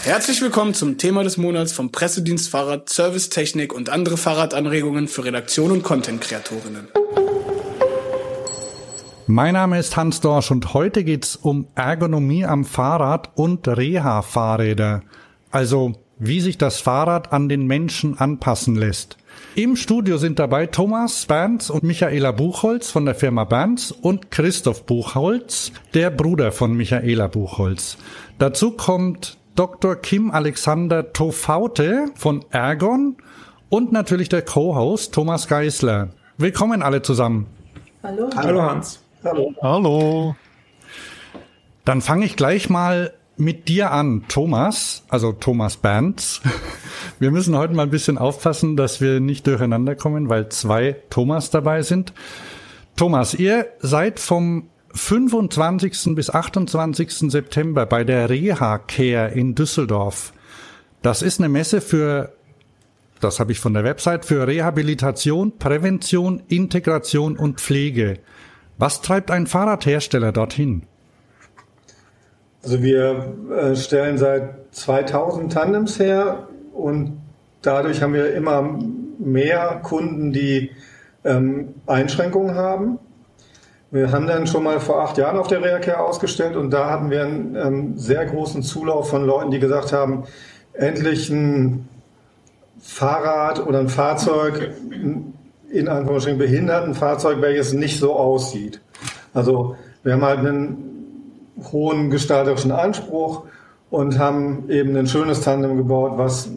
Herzlich willkommen zum Thema des Monats vom Pressedienst Fahrrad, Servicetechnik und andere Fahrradanregungen für Redaktion und Content-Kreatorinnen. Mein Name ist Hans Dorsch und heute geht's um Ergonomie am Fahrrad und Reha-Fahrräder. Also wie sich das Fahrrad an den Menschen anpassen lässt. Im Studio sind dabei Thomas Berns und Michaela Buchholz von der Firma Berns und Christoph Buchholz, der Bruder von Michaela Buchholz. Dazu kommt Dr. Kim Alexander Tofaute von Ergon und natürlich der Co-Host Thomas Geisler. Willkommen alle zusammen. Hallo. Hallo Hans. Hallo. Hallo. Dann fange ich gleich mal mit dir an, Thomas, also Thomas Berns. Wir müssen heute mal ein bisschen aufpassen, dass wir nicht durcheinander kommen, weil 2 Thomas dabei sind. Thomas, ihr seid vom 25. bis 28. September bei der Reha-Care in Düsseldorf. Das ist eine Messe das habe ich von der Website, für Rehabilitation, Prävention, Integration und Pflege. Was treibt ein Fahrradhersteller dorthin? Also wir stellen seit 2000 Tandems her und dadurch haben wir immer mehr Kunden, die Einschränkungen haben. Wir haben dann schon mal vor 8 Jahren auf der Reha-Care ausgestellt und da hatten wir einen sehr großen Zulauf von Leuten, die gesagt haben, endlich ein Fahrrad oder ein Fahrzeug, in Anführungsstrichen Behindertenfahrzeug, welches nicht so aussieht. Also wir haben halt einen hohen gestalterischen Anspruch und haben eben ein schönes Tandem gebaut, was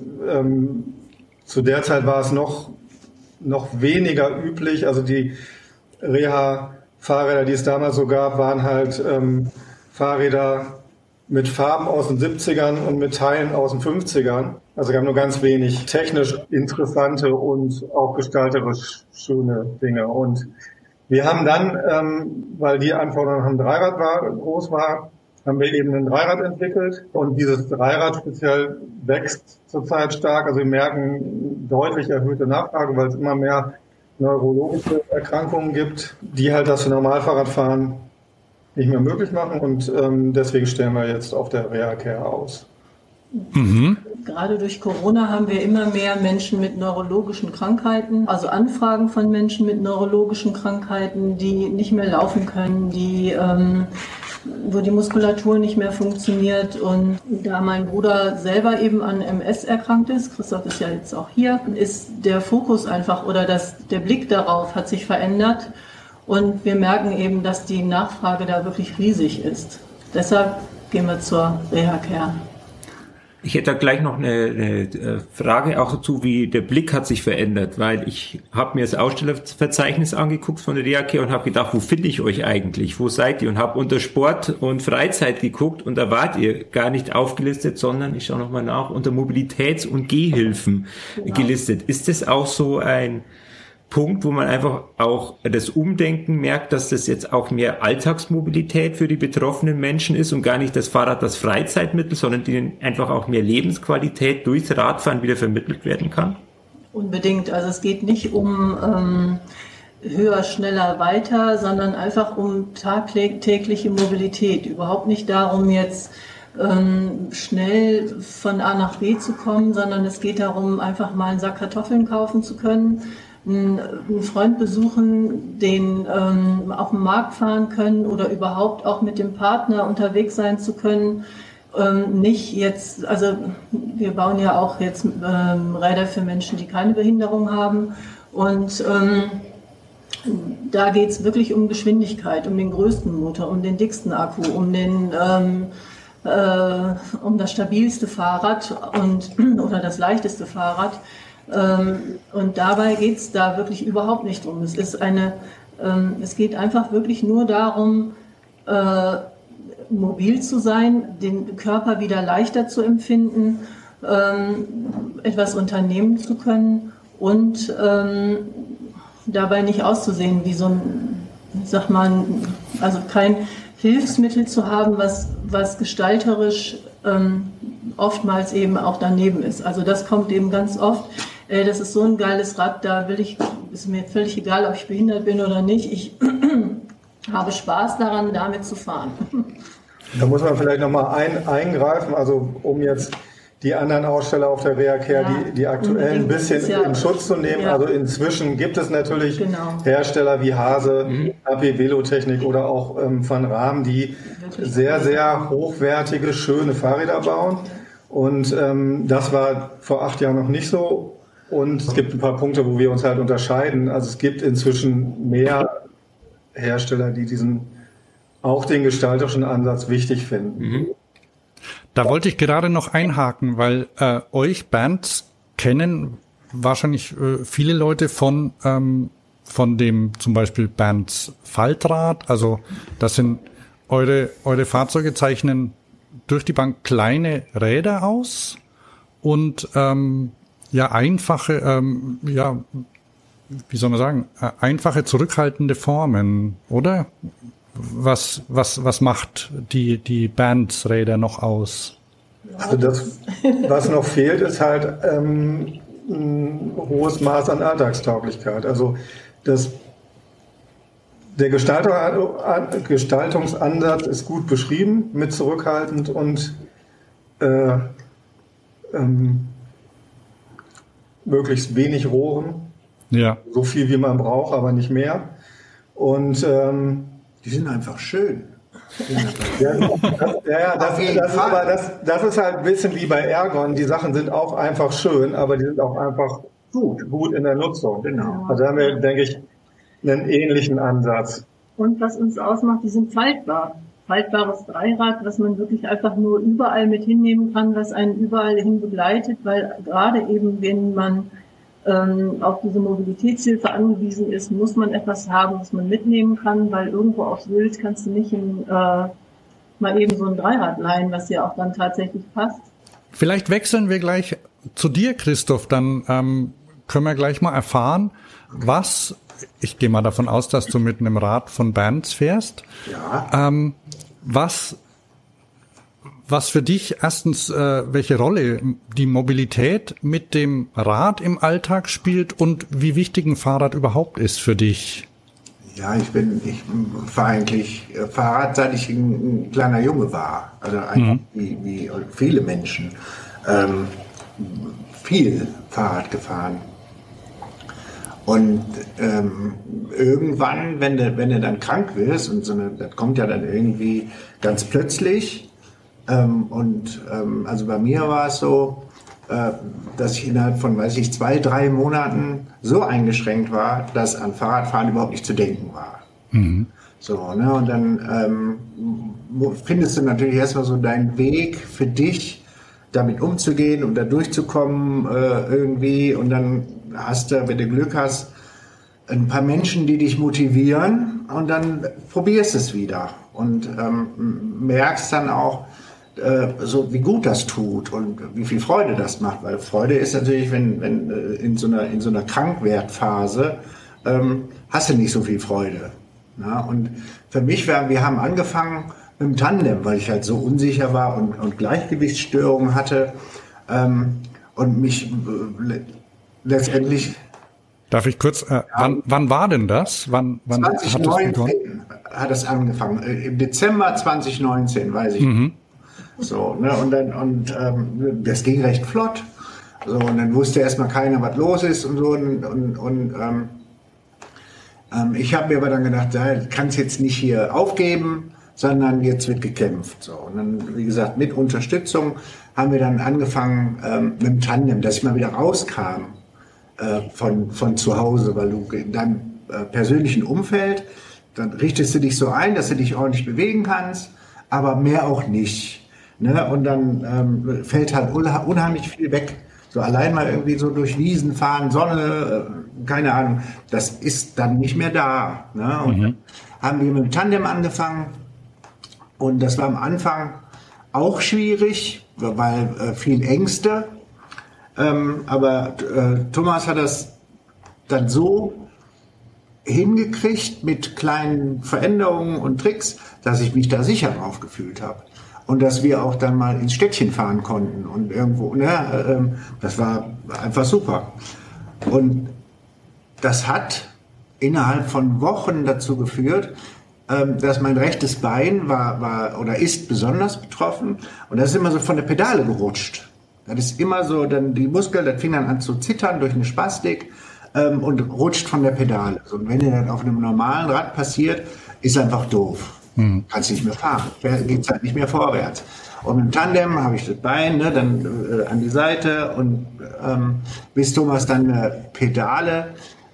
zu der Zeit war es noch weniger üblich. Also die Reha-Fahrräder, die es damals so gab, waren halt Fahrräder mit Farben aus den 70ern und mit Teilen aus den 50ern. Also wir haben nur ganz wenig technisch interessante und auch gestalterisch schöne Dinge. Und wir haben dann, weil die Anforderung am Dreirad groß war, haben wir eben ein Dreirad entwickelt. Und dieses Dreirad speziell wächst zurzeit stark. Also wir merken deutlich erhöhte Nachfrage, weil es immer mehr neurologische Erkrankungen gibt, die halt das für Normalfahrradfahren nicht mehr möglich machen. Und deswegen stellen wir jetzt auf der Reha-Care aus. Mhm. Gerade durch Corona haben wir immer mehr Menschen mit neurologischen Krankheiten, also Anfragen von Menschen mit neurologischen Krankheiten, die nicht mehr laufen können, wo die Muskulatur nicht mehr funktioniert. Und da mein Bruder selber eben an MS erkrankt ist, Christoph ist ja jetzt auch hier, ist der Fokus einfach oder der Blick darauf hat sich verändert. Und wir merken eben, dass die Nachfrage da wirklich riesig ist. Deshalb gehen wir zur Reha-Care. Ich hätte da gleich noch eine Frage auch dazu, wie der Blick hat sich verändert, weil ich habe mir das Ausstellerverzeichnis angeguckt von der Reha-Care und habe gedacht, wo finde ich euch eigentlich, wo seid ihr? Und habe unter Sport und Freizeit geguckt und da wart ihr gar nicht aufgelistet, sondern ich schaue nochmal nach, unter Mobilitäts- und Gehhilfen gelistet. Ist das auch so ein Punkt, wo man einfach auch das Umdenken merkt, dass das jetzt auch mehr Alltagsmobilität für die betroffenen Menschen ist und gar nicht das Fahrrad das Freizeitmittel, sondern denen einfach auch mehr Lebensqualität durchs Radfahren wieder vermittelt werden kann? Unbedingt. Also es geht nicht um höher, schneller, weiter, sondern einfach um tagtägliche Mobilität. Überhaupt nicht darum, jetzt schnell von A nach B zu kommen, sondern es geht darum, einfach mal einen Sack Kartoffeln kaufen zu können, einen Freund besuchen, den auf dem Markt fahren können oder überhaupt auch mit dem Partner unterwegs sein zu können. Nicht jetzt, also wir bauen ja auch jetzt Räder für Menschen, die keine Behinderung haben und da geht es wirklich um Geschwindigkeit, um den größten Motor, um den dicksten Akku, um das stabilste Fahrrad oder das leichteste Fahrrad. Und dabei geht es da wirklich überhaupt nicht drum. Es geht einfach wirklich nur darum, mobil zu sein, den Körper wieder leichter zu empfinden, etwas unternehmen zu können und dabei nicht auszusehen wie so ein, also kein Hilfsmittel zu haben, was gestalterisch oftmals eben auch daneben ist. Also das kommt eben ganz oft. Das ist so ein geiles Rad, ist mir völlig egal, ob ich behindert bin oder nicht. Ich habe Spaß daran, damit zu fahren. Da muss man vielleicht nochmal eingreifen, also um jetzt die anderen Aussteller auf der Reha-Care, die aktuell ein bisschen in Schutz zu nehmen. Ja. Also inzwischen gibt es natürlich Hersteller wie Hase, AP Velotechnik oder auch Van Raam, die sehr, sehr hochwertige, schöne Fahrräder bauen. Und das war vor 8 Jahren noch nicht so. Und es gibt ein paar Punkte, wo wir uns halt unterscheiden. Also es gibt inzwischen mehr Hersteller, die auch den gestalterischen Ansatz wichtig finden. Da wollte ich gerade noch einhaken, weil euch Bands kennen wahrscheinlich viele Leute von dem zum Beispiel Bands Faltrad. Also das sind eure Fahrzeuge zeichnen durch die Bank kleine Räder aus und einfache, wie soll man sagen, einfache zurückhaltende Formen, oder? Was macht die Bands-Räder noch aus? Also das, was noch fehlt, ist halt ein hohes Maß an Alltagstauglichkeit. Also der Gestaltungsansatz ist gut beschrieben, mit zurückhaltend und möglichst wenig Rohren. Ja. So viel, wie man braucht, aber nicht mehr. Und die sind einfach schön. Das ist halt ein bisschen wie bei Ergon. Die Sachen sind auch einfach schön, aber die sind auch einfach gut in der Nutzung. Genau. Also da haben wir, denke ich, einen ähnlichen Ansatz. Und was uns ausmacht, die sind faltbar. Faltbares Dreirad, was man wirklich einfach nur überall mit hinnehmen kann, was einen überall hin begleitet, weil gerade eben, wenn man auf diese Mobilitätshilfe angewiesen ist, muss man etwas haben, was man mitnehmen kann, weil irgendwo aufs Wild kannst du nicht mal eben so ein Dreirad leihen, was ja auch dann tatsächlich passt. Vielleicht wechseln wir gleich zu dir, Christoph, dann können wir gleich mal erfahren, ich gehe mal davon aus, dass du mit einem Rad von Bands fährst. Ja. Was für dich erstens, welche Rolle die Mobilität mit dem Rad im Alltag spielt und wie wichtig ein Fahrrad überhaupt ist für dich? Ja, ich fahre eigentlich Fahrrad, seit ich ein kleiner Junge war. Also eigentlich wie viele Menschen. Viel Fahrrad gefahren. Und irgendwann, wenn du dann krank wirst, und das kommt ja dann irgendwie ganz plötzlich, also bei mir war es so, dass ich innerhalb von, 2-3 Monaten so eingeschränkt war, dass an Fahrradfahren überhaupt nicht zu denken war. So, ne, und dann findest du natürlich erstmal so deinen Weg für dich, damit umzugehen und da durchzukommen irgendwie, und dann hast du, wenn du Glück hast, ein paar Menschen, die dich motivieren, und dann probierst es wieder und merkst dann auch, so wie gut das tut und wie viel Freude das macht, weil Freude ist natürlich, wenn in so einer Krankwertphase hast du nicht so viel Freude. Na? Und für mich wir haben angefangen mit dem Tandem, weil ich halt so unsicher war und Gleichgewichtsstörungen hatte und mich letztendlich. Darf ich kurz, wann war denn das? Wann 2019 hat es angefangen. Im Dezember 2019, weiß ich. So, ne, und das ging recht flott. So, und dann wusste erstmal keiner, was los ist und so. Und ich habe mir aber dann gedacht, ich kann es jetzt nicht hier aufgeben, sondern jetzt wird gekämpft. So, und dann, wie gesagt, mit Unterstützung haben wir dann angefangen mit dem Tandem, dass ich mal wieder rauskam von zu Hause, weil du in deinem persönlichen Umfeld, dann richtest du dich so ein, dass du dich ordentlich bewegen kannst, aber mehr auch nicht. Ne? Und dann fällt halt unheimlich viel weg. So allein mal irgendwie so durch Wiesen fahren, Sonne, keine Ahnung, das ist dann nicht mehr da. Ne? Und dann haben wir mit dem Tandem angefangen, und das war am Anfang auch schwierig, weil viel Ängste. Aber Thomas hat das dann so hingekriegt mit kleinen Veränderungen und Tricks, dass ich mich da sicher drauf gefühlt habe. Und dass wir auch dann mal ins Städtchen fahren konnten und irgendwo, ne, das war einfach super. Und das hat innerhalb von Wochen dazu geführt, dass mein rechtes Bein war oder ist besonders betroffen, und das ist immer so von der Pedale gerutscht. Das ist immer so, dann die Muskeln, das fing dann an zu zittern durch eine Spastik und rutscht von der Pedale. Und wenn dir das auf einem normalen Rad passiert, ist einfach doof. Kannst nicht mehr fahren, geht's halt nicht mehr vorwärts. Und mit dem Tandem habe ich das Bein dann an die Seite und bis Thomas dann eine Pedale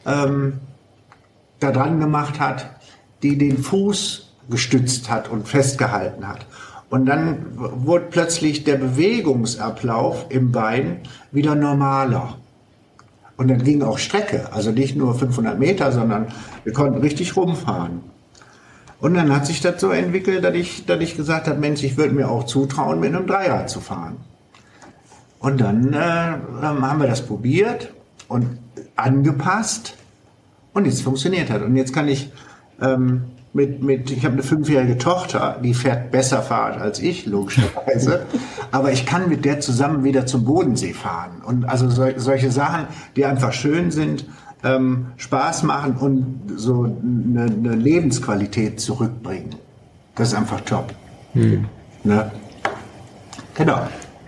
da dran gemacht hat, die den Fuß gestützt hat und festgehalten hat. Und dann wurde plötzlich der Bewegungsablauf im Bein wieder normaler. Und dann ging auch Strecke, also nicht nur 500 Meter, sondern wir konnten richtig rumfahren. Und dann hat sich das so entwickelt, dass ich gesagt habe, Mensch, ich würde mir auch zutrauen, mit einem Dreirad zu fahren. Und dann haben wir das probiert und angepasst und jetzt funktioniert hat. Und jetzt kann ich ich habe eine 5-jährige Tochter, die fährt besser Fahrrad als ich, logischerweise. Aber ich kann mit der zusammen wieder zum Bodensee fahren. Und also solche Sachen, die einfach schön sind, Spaß machen und so eine Lebensqualität zurückbringen. Das ist einfach top. Ne? Genau.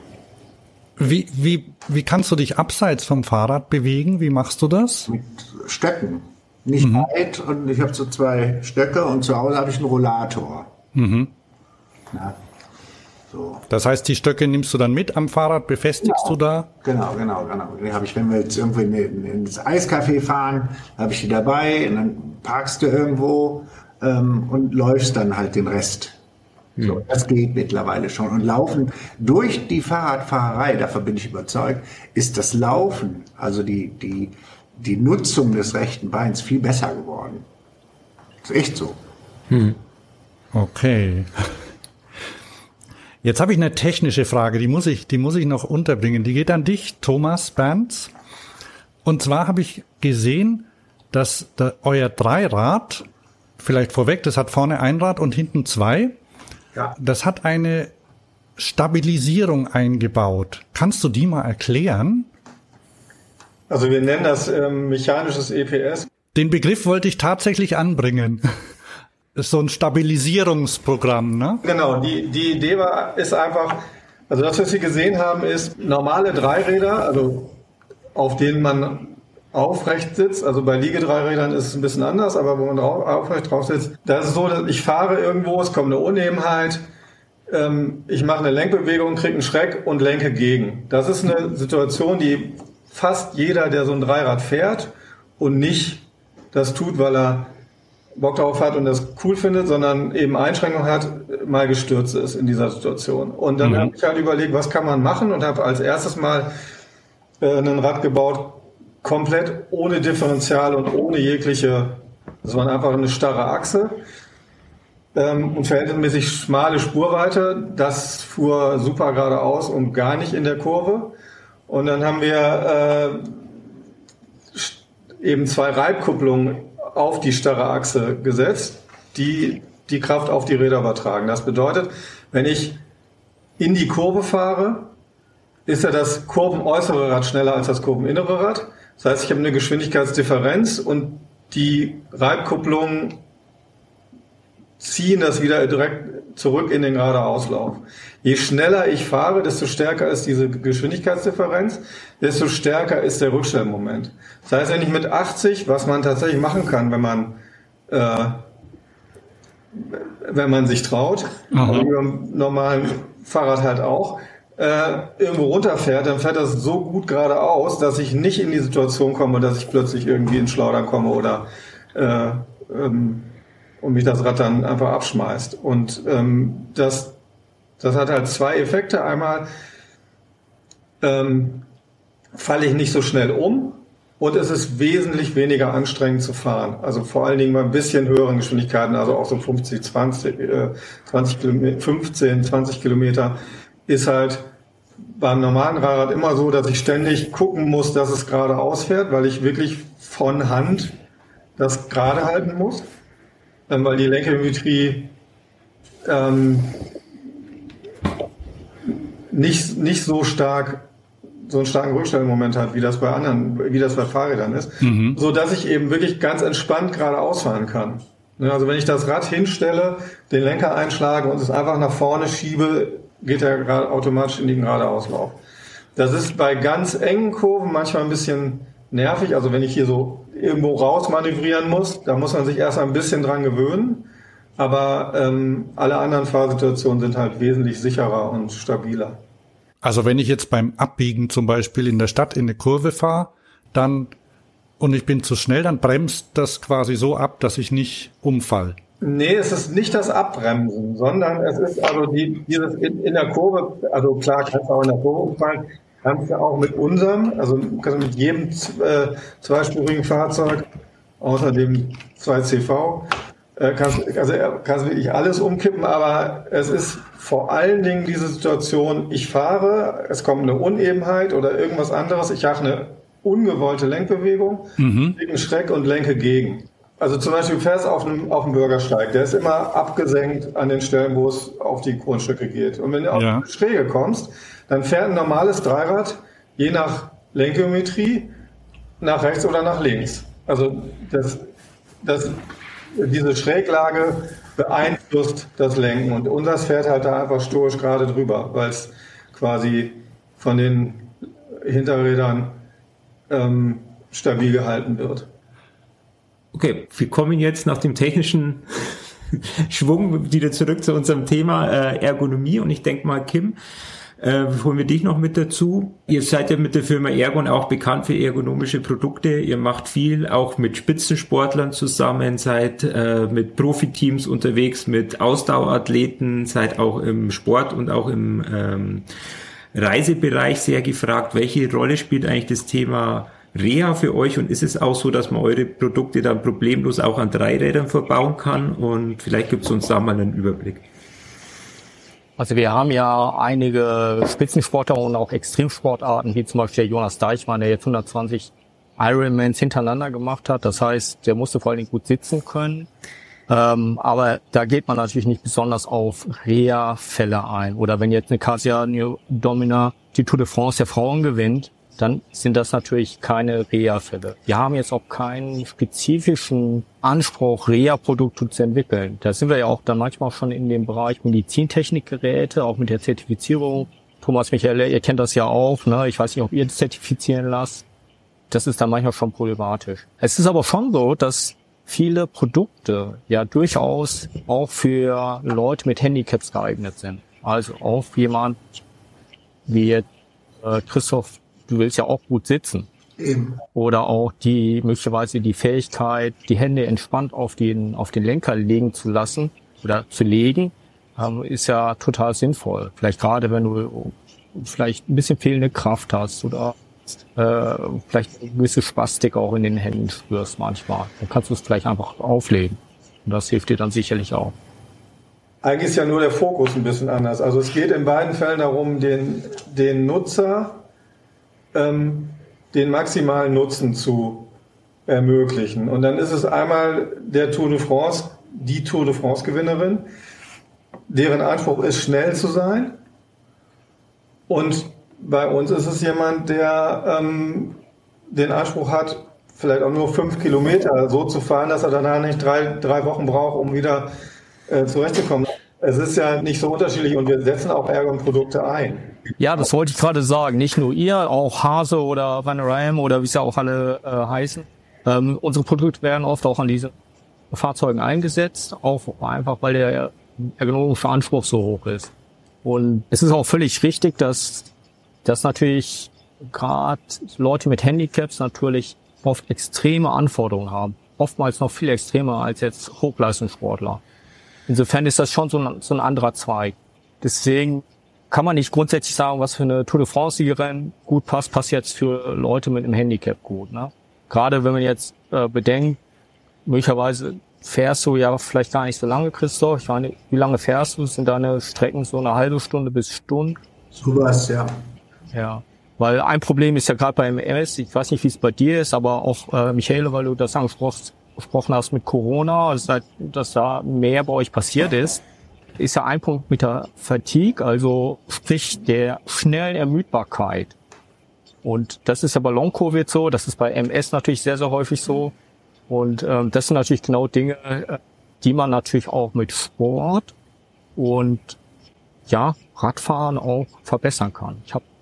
Wie kannst du dich abseits vom Fahrrad bewegen? Wie machst du das? Mit Stöcken. Nicht weit und ich habe so 2 Stöcke und zu Hause habe ich einen Rollator. Ja, so. Das heißt, die Stöcke nimmst du dann mit am Fahrrad, befestigst du da? Genau. Die habe ich, wenn wir jetzt irgendwie ins Eiscafé fahren, habe ich die dabei und dann parkst du irgendwo und läufst dann halt den Rest. So, das geht mittlerweile schon. Und Laufen durch die Fahrradfahrerei, davon bin ich überzeugt, ist das Laufen, also die Nutzung des rechten Beins viel besser geworden. Ist echt so. Okay. Jetzt habe ich eine technische Frage, die muss ich noch unterbringen. Die geht an dich, Thomas Bernz. Und zwar habe ich gesehen, dass euer Dreirad, vielleicht vorweg, das hat vorne ein Rad und hinten 2. Ja. Das hat eine Stabilisierung eingebaut. Kannst du die mal erklären? Also wir nennen das mechanisches EPS. Den Begriff wollte ich tatsächlich anbringen. Das ist so ein Stabilisierungsprogramm, ne? Genau, die Idee ist einfach, also das, was Sie gesehen haben, ist normale Dreiräder, also auf denen man aufrecht sitzt. Also bei Liegedreirädern ist es ein bisschen anders, aber wo man aufrecht drauf sitzt, das ist so, dass ich fahre irgendwo, es kommt eine Unebenheit, ich mache eine Lenkbewegung, kriege einen Schreck und lenke gegen. Das ist eine Situation, die fast jeder, der so ein Dreirad fährt und nicht das tut, weil er Bock darauf hat und das cool findet, sondern eben Einschränkungen hat, mal gestürzt ist in dieser Situation. Und dann habe ich halt überlegt, was kann man machen und habe als erstes mal ein Rad gebaut, komplett ohne Differential und ohne jegliche, das war einfach eine starre Achse und verhältnismäßig schmale Spurweite. Das fuhr super geradeaus und gar nicht in der Kurve. Und dann haben wir eben 2 Reibkupplungen auf die starre Achse gesetzt, die die Kraft auf die Räder übertragen. Das bedeutet, wenn ich in die Kurve fahre, ist ja das kurvenäußere Rad schneller als das kurveninnere Rad. Das heißt, ich habe eine Geschwindigkeitsdifferenz und die Reibkupplungen ziehen das wieder direkt zurück in den geradeauslauf. Je schneller ich fahre, desto stärker ist diese Geschwindigkeitsdifferenz, desto stärker ist der Rückstellmoment. Das heißt, wenn ich mit 80, was man tatsächlich machen kann, wenn man sich traut, aber über einem normalen Fahrrad halt auch, irgendwo runterfährt, dann fährt das so gut geradeaus, dass ich nicht in die Situation komme, dass ich plötzlich irgendwie ins Schleudern komme oder und mich das Rad dann einfach abschmeißt. Und das hat halt 2 Effekte. Einmal falle ich nicht so schnell um und es ist wesentlich weniger anstrengend zu fahren. Also vor allen Dingen bei ein bisschen höheren Geschwindigkeiten, also auch so 15, 20 Kilometer, ist halt beim normalen Rad immer so, dass ich ständig gucken muss, dass es geradeaus fährt, weil ich wirklich von Hand das gerade halten muss. Weil die Lenkgeometrie nicht so einen starken Rückstellmoment hat, wie das bei Fahrrädern ist, so dass ich eben wirklich ganz entspannt geradeaus fahren kann. Also wenn ich das Rad hinstelle, den Lenker einschlage und es einfach nach vorne schiebe, geht er automatisch in den Geradeauslauf. Das ist bei ganz engen Kurven manchmal ein bisschen nervig. Also wenn ich hier so irgendwo raus manövrieren muss, da muss man sich erst ein bisschen dran gewöhnen. Aber alle anderen Fahrsituationen sind halt wesentlich sicherer und stabiler. Also wenn ich jetzt beim Abbiegen zum Beispiel in der Stadt in eine Kurve fahre, dann und ich bin zu schnell, dann bremst das quasi so ab, dass ich nicht umfall. Nee, es ist nicht das Abbremsen, sondern es ist also dieses in der Kurve, also klar kannst du auch in der Kurve umfallen, kannst du auch mit unserem, also kannst du mit jedem zweispurigen Fahrzeug, außer dem 2CV, kannst wirklich alles umkippen, aber es ist vor allen Dingen diese Situation, ich fahre, es kommt eine Unebenheit oder irgendwas anderes, ich habe eine ungewollte Lenkbewegung, kriege Schreck und lenke gegen. Also zum Beispiel du fährst auf dem Bürgersteig, der ist immer abgesenkt an den Stellen, wo es auf die Grundstücke geht. Und wenn du auf die Schräge kommst, dann fährt ein normales Dreirad, je nach Lenkgeometrie, nach rechts oder nach links. Also diese Schräglage beeinflusst das Lenken. Und unseres fährt halt da einfach stoisch gerade drüber, weil es quasi von den Hinterrädern stabil gehalten wird. Okay, wir kommen jetzt nach dem technischen Schwung wieder zurück zu unserem Thema Ergonomie. Und ich denke mal, Kim, holen wir dich noch mit dazu. Ihr seid ja mit der Firma Ergon auch bekannt für ergonomische Produkte. Ihr macht viel auch mit Spitzensportlern zusammen, seid mit Profiteams unterwegs, mit Ausdauerathleten, seid auch im Sport und auch im Reisebereich sehr gefragt. Welche Rolle spielt eigentlich das Thema Reha für euch, und ist es auch so, dass man eure Produkte dann problemlos auch an Dreirädern verbauen kann? Und vielleicht gibt es uns da mal einen Überblick. Also wir haben ja einige Spitzensportler und auch Extremsportarten, wie zum Beispiel der Jonas Deichmann, der jetzt 120 Ironmans hintereinander gemacht hat. Das heißt, der musste vor allen Dingen gut sitzen können. Aber da geht man natürlich nicht besonders auf Reha-Fälle ein. Oder wenn jetzt eine Kasia Domina die Tour de France der Frauen gewinnt, dann sind das natürlich keine Reha-Fälle. Wir haben jetzt auch keinen spezifischen Anspruch, Reha-Produkte zu entwickeln. Da sind wir ja auch dann manchmal schon in dem Bereich Medizintechnikgeräte, auch mit der Zertifizierung. Thomas, Michael, ihr kennt das ja auch, ne? Ich weiß nicht, ob ihr das zertifizieren lasst. Das ist dann manchmal schon problematisch. Es ist aber schon so, dass viele Produkte ja durchaus auch für Leute mit Handicaps geeignet sind. Also auch jemand wie jetzt Christoph, du willst ja auch gut sitzen. Eben. Oder auch möglicherweise die Fähigkeit, die Hände entspannt auf den Lenker legen zu lassen oder zu legen, ist ja total sinnvoll. Vielleicht gerade, wenn du vielleicht ein bisschen fehlende Kraft hast oder vielleicht eine gewisse Spastik auch in den Händen spürst manchmal. Dann kannst du es vielleicht einfach auflegen. Und das hilft dir dann sicherlich auch. Eigentlich ist ja nur der Fokus ein bisschen anders. Also es geht in beiden Fällen darum, den Nutzer den maximalen Nutzen zu ermöglichen. Und dann ist es einmal der Tour de France, die Tour de France Gewinnerin, deren Anspruch ist, schnell zu sein. Und bei uns ist es jemand, der den Anspruch hat, vielleicht auch nur 5 Kilometer so zu fahren, dass er danach nicht drei Wochen braucht, um wieder zurechtzukommen. Es ist ja nicht so unterschiedlich und wir setzen auch Ergon-Produkte ein. Ja, das wollte ich gerade sagen. Nicht nur ihr, auch Hase oder Van Ram oder wie sie auch alle heißen. Unsere Produkte werden oft auch an diese Fahrzeugen eingesetzt, auch einfach, weil der ergonomische Anspruch so hoch ist. Und es ist auch völlig richtig, dass natürlich gerade Leute mit Handicaps natürlich oft extreme Anforderungen haben. Oftmals noch viel extremer als jetzt Hochleistungssportler. Insofern ist das schon so ein anderer Zweig. Deswegen kann man nicht grundsätzlich sagen, was für eine Tour de France-Siegerin gut passt jetzt für Leute mit einem Handicap gut. Ne? Gerade wenn man jetzt bedenkt, möglicherweise fährst du ja vielleicht gar nicht so lange, Christoph. Ich meine, wie lange fährst du? Sind deine Strecken so eine halbe Stunde bis Stunde? Sowas, ja. Ja, weil ein Problem ist ja gerade beim MS, ich weiß nicht, wie es bei dir ist, aber auch Michael, weil du das angesprochen hast mit Corona, also dass da mehr bei euch passiert ist ja ein Punkt mit der Fatigue, also sprich der schnellen Ermüdbarkeit. Und das ist ja bei Long-Covid so, das ist bei MS natürlich sehr, sehr häufig so. Und das sind natürlich genau Dinge, die man natürlich auch mit Sport und ja, Radfahren auch verbessern kann. Ich habe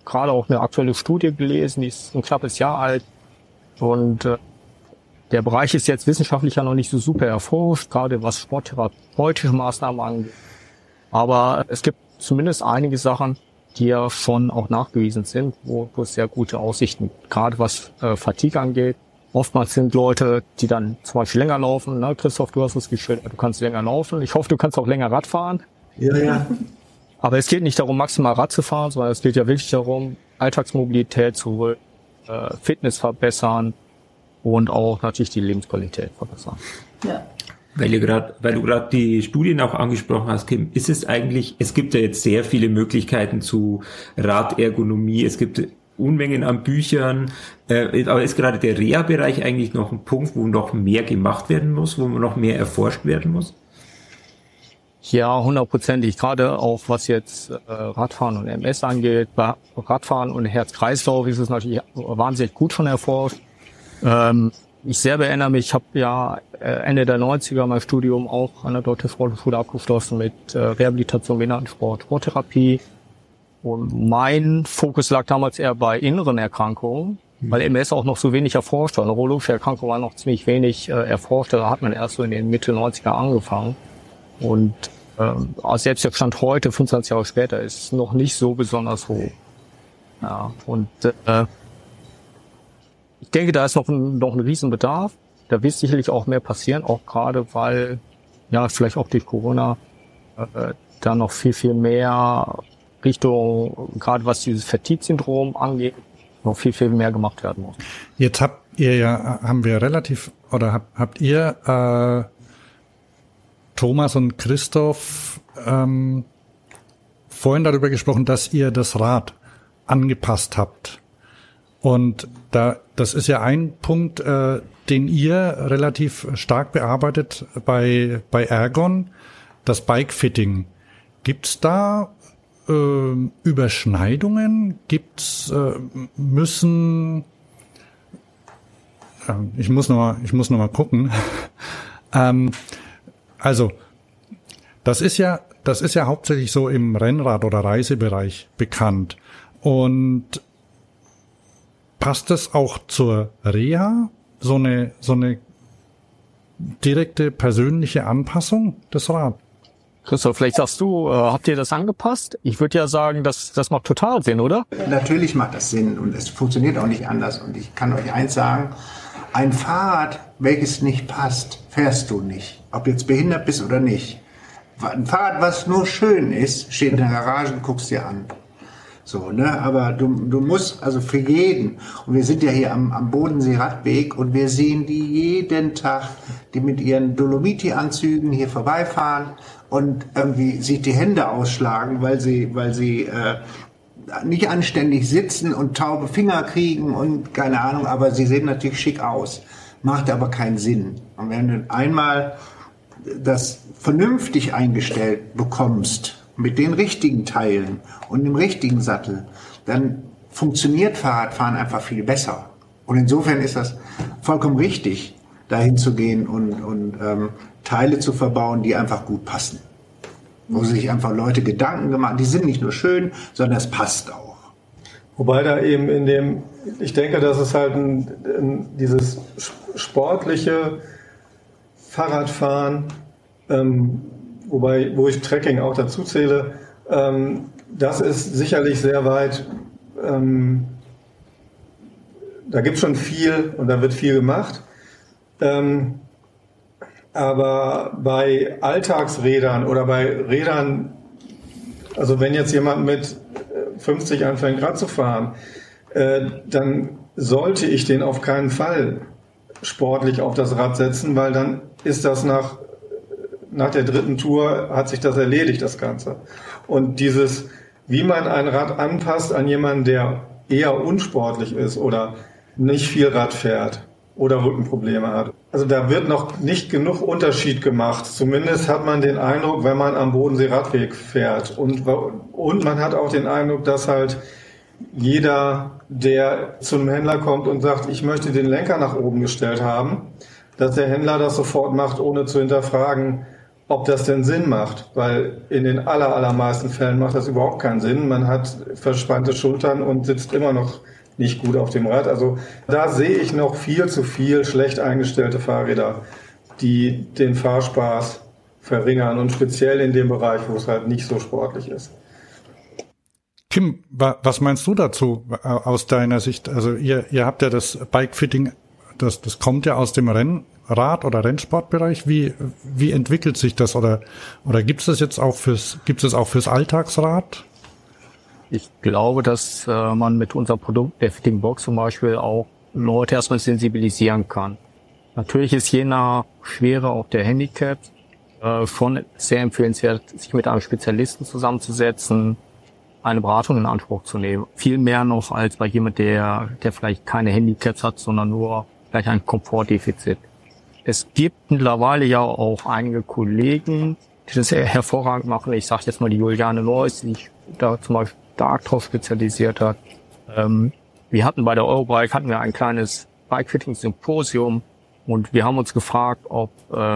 gerade auch eine aktuelle Studie gelesen, die ist ein knappes Jahr alt. Und der Bereich ist jetzt wissenschaftlich ja noch nicht so super erforscht, gerade was sporttherapeutische Maßnahmen angeht. Aber es gibt zumindest einige Sachen, die ja schon auch nachgewiesen sind, wo es sehr gute Aussichten gibt. Gerade was Fatigue angeht. Oftmals sind Leute, die dann zum Beispiel länger laufen. Ne? Christoph, du hast es geschildert, du kannst länger laufen. Ich hoffe, du kannst auch länger Rad fahren. Ja. Aber es geht nicht darum, maximal Rad zu fahren, sondern es geht ja wirklich darum, Alltagsmobilität zu Fitness verbessern und auch natürlich die Lebensqualität verbessern. Ja. Weil du gerade die Studien auch angesprochen hast, Kim, ist es eigentlich, es gibt ja jetzt sehr viele Möglichkeiten zu Radergonomie, es gibt Unmengen an Büchern, aber ist gerade der Reha-Bereich eigentlich noch ein Punkt, wo noch mehr gemacht werden muss, wo noch mehr erforscht werden muss? Ja, 100%. Gerade auch was jetzt Radfahren und MS angeht. Bei Radfahren und Herz-Kreislauf ist es natürlich wahnsinnig gut schon erforscht. Ich selber erinnere mich, ich habe ja Ende der 90er mein Studium auch an der Deutschen Sporthochschule abgeschlossen mit Rehabilitation, Behindertensport, Sporttherapie. Und mein Fokus lag damals eher bei inneren Erkrankungen, weil MS auch noch so wenig erforscht war. Neurologische Erkrankungen waren noch ziemlich wenig erforscht. Da hat man erst so in den Mitte 90er angefangen. Und selbst der Stand heute, 25 Jahre später, ist noch nicht so besonders hoch. Ja, und ich denke, da ist noch ein Riesenbedarf. Da wird sicherlich auch mehr passieren, auch gerade weil, ja, vielleicht auch durch Corona da noch viel mehr Richtung, gerade was dieses Fatigue-Syndrom angeht, noch viel mehr gemacht werden muss. Jetzt habt ihr Thomas und Christoph vorhin darüber gesprochen, dass ihr das Rad angepasst habt. Und das ist ja ein Punkt, den ihr relativ stark bearbeitet bei Ergon, das Bike-Fitting. Gibt's da Überschneidungen? Ich muss noch mal gucken. Also, das ist ja hauptsächlich so im Rennrad- oder Reisebereich bekannt. Und passt es auch zur Reha? So eine direkte persönliche Anpassung des Rads? Christoph, vielleicht sagst du, habt ihr das angepasst? Ich würde ja sagen, das macht total Sinn, oder? Natürlich macht das Sinn und es funktioniert auch nicht anders. Und ich kann euch eins sagen, ein Fahrrad, welches nicht passt, fährst du nicht. Ob jetzt behindert bist oder nicht. Ein Fahrrad, was nur schön ist, steht in der Garage und guckst dir an. So, ne, aber du musst, also für jeden, und wir sind ja hier am Bodensee-Radweg und wir sehen die jeden Tag, die mit ihren Dolomiti-Anzügen hier vorbeifahren und irgendwie sich die Hände ausschlagen, weil sie nicht anständig sitzen und taube Finger kriegen und keine Ahnung, aber sie sehen natürlich schick aus. Macht aber keinen Sinn. Und wenn du einmal das vernünftig eingestellt bekommst, mit den richtigen Teilen und dem richtigen Sattel, dann funktioniert Fahrradfahren einfach viel besser. Und insofern ist das vollkommen richtig, dahin zu gehen und Teile zu verbauen, die einfach gut passen. Wo sich einfach Leute Gedanken gemacht haben, die sind nicht nur schön, sondern es passt auch. Wobei da eben ich denke, dass es halt dieses sportliche Fahrradfahren, wo ich Trekking auch dazu zähle, das ist sicherlich sehr weit, da gibt es schon viel und da wird viel gemacht. Aber bei Alltagsrädern oder bei Rädern, also wenn jetzt jemand mit 50 anfängt Rad zu fahren, dann sollte ich den auf keinen Fall sportlich auf das Rad setzen, weil dann ist das nach der dritten Tour hat sich das erledigt, das Ganze. Und wie man ein Rad anpasst an jemanden, der eher unsportlich ist oder nicht viel Rad fährt oder Rückenprobleme hat. Also da wird noch nicht genug Unterschied gemacht. Zumindest hat man den Eindruck, wenn man am Bodensee-Radweg fährt. Und man hat auch den Eindruck, dass halt jeder, der zu einem Händler kommt und sagt, ich möchte den Lenker nach oben gestellt haben, dass der Händler das sofort macht, ohne zu hinterfragen, ob das denn Sinn macht, weil in den allermeisten Fällen macht das überhaupt keinen Sinn. Man hat verspannte Schultern und sitzt immer noch nicht gut auf dem Rad. Also da sehe ich noch viel zu viel schlecht eingestellte Fahrräder, die den Fahrspaß verringern und speziell in dem Bereich, wo es halt nicht so sportlich ist. Kim, was meinst du dazu aus deiner Sicht? Also ihr habt ja das Bikefitting, das kommt ja aus dem Rennrad- oder Rennsportbereich. Wie entwickelt sich das oder gibt es das jetzt auch fürs Alltagsrad? Ich glaube, dass man mit unserem Produkt, der Fitting Box zum Beispiel, auch Leute erstmal sensibilisieren kann. Natürlich ist je nach Schwere auch der Handicap schon sehr empfehlenswert, sich mit einem Spezialisten zusammenzusetzen, eine Beratung in Anspruch zu nehmen. Viel mehr noch als bei jemand, der vielleicht keine Handicaps hat, sondern nur vielleicht ein Komfortdefizit. Es gibt mittlerweile ja auch einige Kollegen, die das hervorragend machen. Ich sage jetzt mal die Juliane Neuss, die sich da zum Beispiel stark drauf spezialisiert hat. Wir hatten bei der Eurobike ein kleines Bikefitting-Symposium und wir haben uns gefragt, ob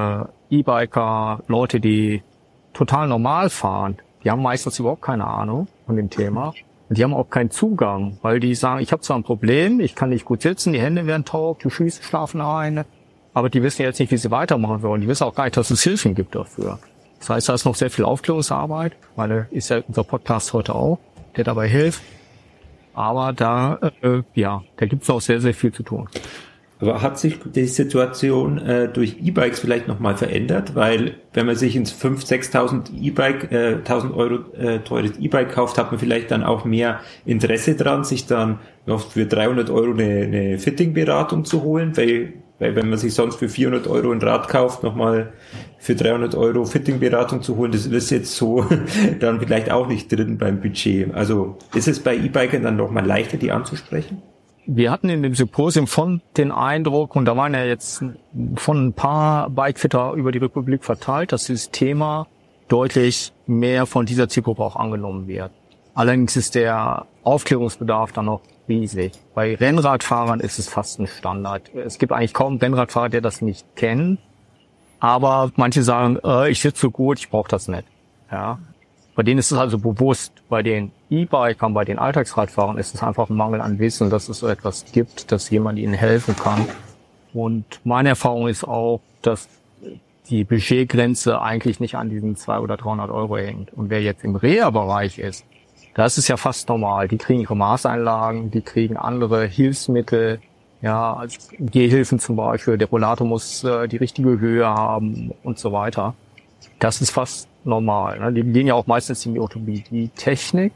E-Biker, Leute, die total normal fahren, die haben meistens überhaupt keine Ahnung von dem Thema und die haben auch keinen Zugang, weil die sagen, ich habe zwar ein Problem, ich kann nicht gut sitzen, die Hände werden taub, die Füße schlafen ein, aber die wissen jetzt nicht, wie sie weitermachen sollen. Die wissen auch gar nicht, dass es Hilfen gibt dafür. Das heißt, da ist noch sehr viel Aufklärungsarbeit, weil ist ja unser Podcast heute auch, der dabei hilft. Aber da gibt es auch sehr, sehr viel zu tun. Aber hat sich die Situation durch E-Bikes vielleicht nochmal verändert? Weil wenn man sich ins 5.000, 6.000 1.000 Euro teures E-Bike kauft, hat man vielleicht dann auch mehr Interesse dran, sich dann noch für 300 Euro eine Fitting-Beratung zu holen, weil wenn man sich sonst für 400 Euro ein Rad kauft, nochmal für 300 Euro Fitting-Beratung zu holen, das ist jetzt so dann vielleicht auch nicht drin beim Budget. Also ist es bei E-Bikern dann nochmal leichter, die anzusprechen? Wir hatten in dem Symposium von den Eindruck, und da waren ja jetzt von ein paar Bikefitter über die Republik verteilt, dass dieses Thema deutlich mehr von dieser Zielgruppe auch angenommen wird. Allerdings ist der Aufklärungsbedarf dann noch riesig. Bei Rennradfahrern ist es fast ein Standard. Es gibt eigentlich kaum einen Rennradfahrer, der das nicht kennt. Aber manche sagen, ich sitze so gut, ich brauche das nicht. Ja. Bei denen ist es also bewusst. Bei den E-Bikern, bei den Alltagsradfahrern ist es einfach ein Mangel an Wissen, dass es so etwas gibt, dass jemand ihnen helfen kann. Und meine Erfahrung ist auch, dass die Budgetgrenze eigentlich nicht an diesen 200 oder 300 Euro hängt. Und wer jetzt im Reha-Bereich ist, das ist ja fast normal. Die kriegen ihre Maßeinlagen, die kriegen andere Hilfsmittel, ja, also Gehhilfen zum Beispiel. Der Rollator muss die richtige Höhe haben und so weiter. Das ist fast normal. Ne? Die gehen ja auch meistens in die Orthopädie-Technik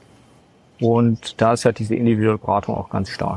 und da ist ja diese individuelle Beratung auch ganz stark.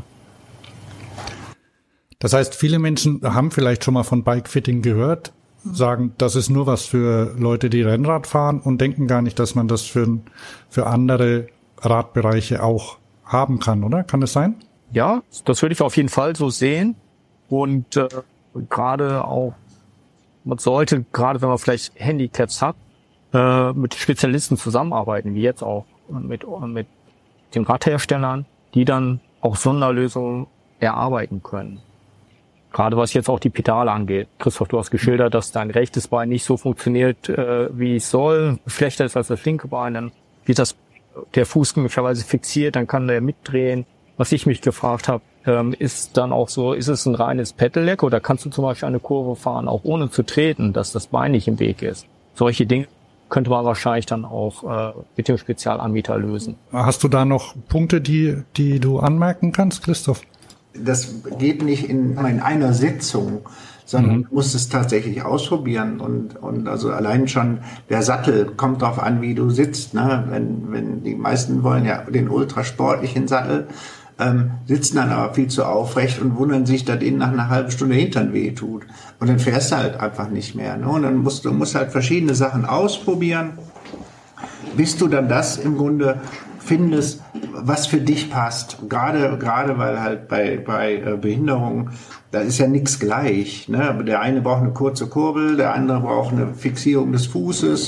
Das heißt, viele Menschen haben vielleicht schon mal von Bikefitting gehört, sagen, das ist nur was für Leute, die Rennrad fahren und denken gar nicht, dass man das für andere Radbereiche auch haben kann, oder? Kann es sein? Ja, das würde ich auf jeden Fall so sehen. Und gerade auch, man sollte, gerade wenn man vielleicht Handicaps hat, mit Spezialisten zusammenarbeiten, wie jetzt auch mit den Radherstellern, die dann auch Sonderlösungen erarbeiten können. Gerade was jetzt auch die Pedale angeht. Christoph, du hast geschildert, dass dein rechtes Bein nicht so funktioniert, wie es soll, schlechter ist als das linke Bein, dann wird der Fuß möglicherweise fixiert, dann kann der mitdrehen. Was ich mich gefragt habe, ist dann auch so, ist es ein reines Pedelec oder kannst du zum Beispiel eine Kurve fahren, auch ohne zu treten, dass das Bein nicht im Weg ist? Solche Dinge könnte man wahrscheinlich dann auch mit dem Spezialanbieter lösen. Hast du da noch Punkte, die du anmerken kannst, Christoph? Das geht nicht in einer Sitzung, sondern du musst es tatsächlich ausprobieren und also allein schon der Sattel kommt drauf an, wie du sitzt, ne? Wenn die meisten wollen ja den ultrasportlichen Sattel, sitzen dann aber viel zu aufrecht und wundern sich, dass ihnen nach einer halben Stunde Hintern wehtut. Und dann fährst du halt einfach nicht mehr. Ne? Und dann musst du halt verschiedene Sachen ausprobieren, bis du dann das im Grunde findest, was für dich passt. Gerade weil halt bei Behinderungen, da ist ja nichts gleich. Ne? Der eine braucht eine kurze Kurbel, der andere braucht eine Fixierung des Fußes.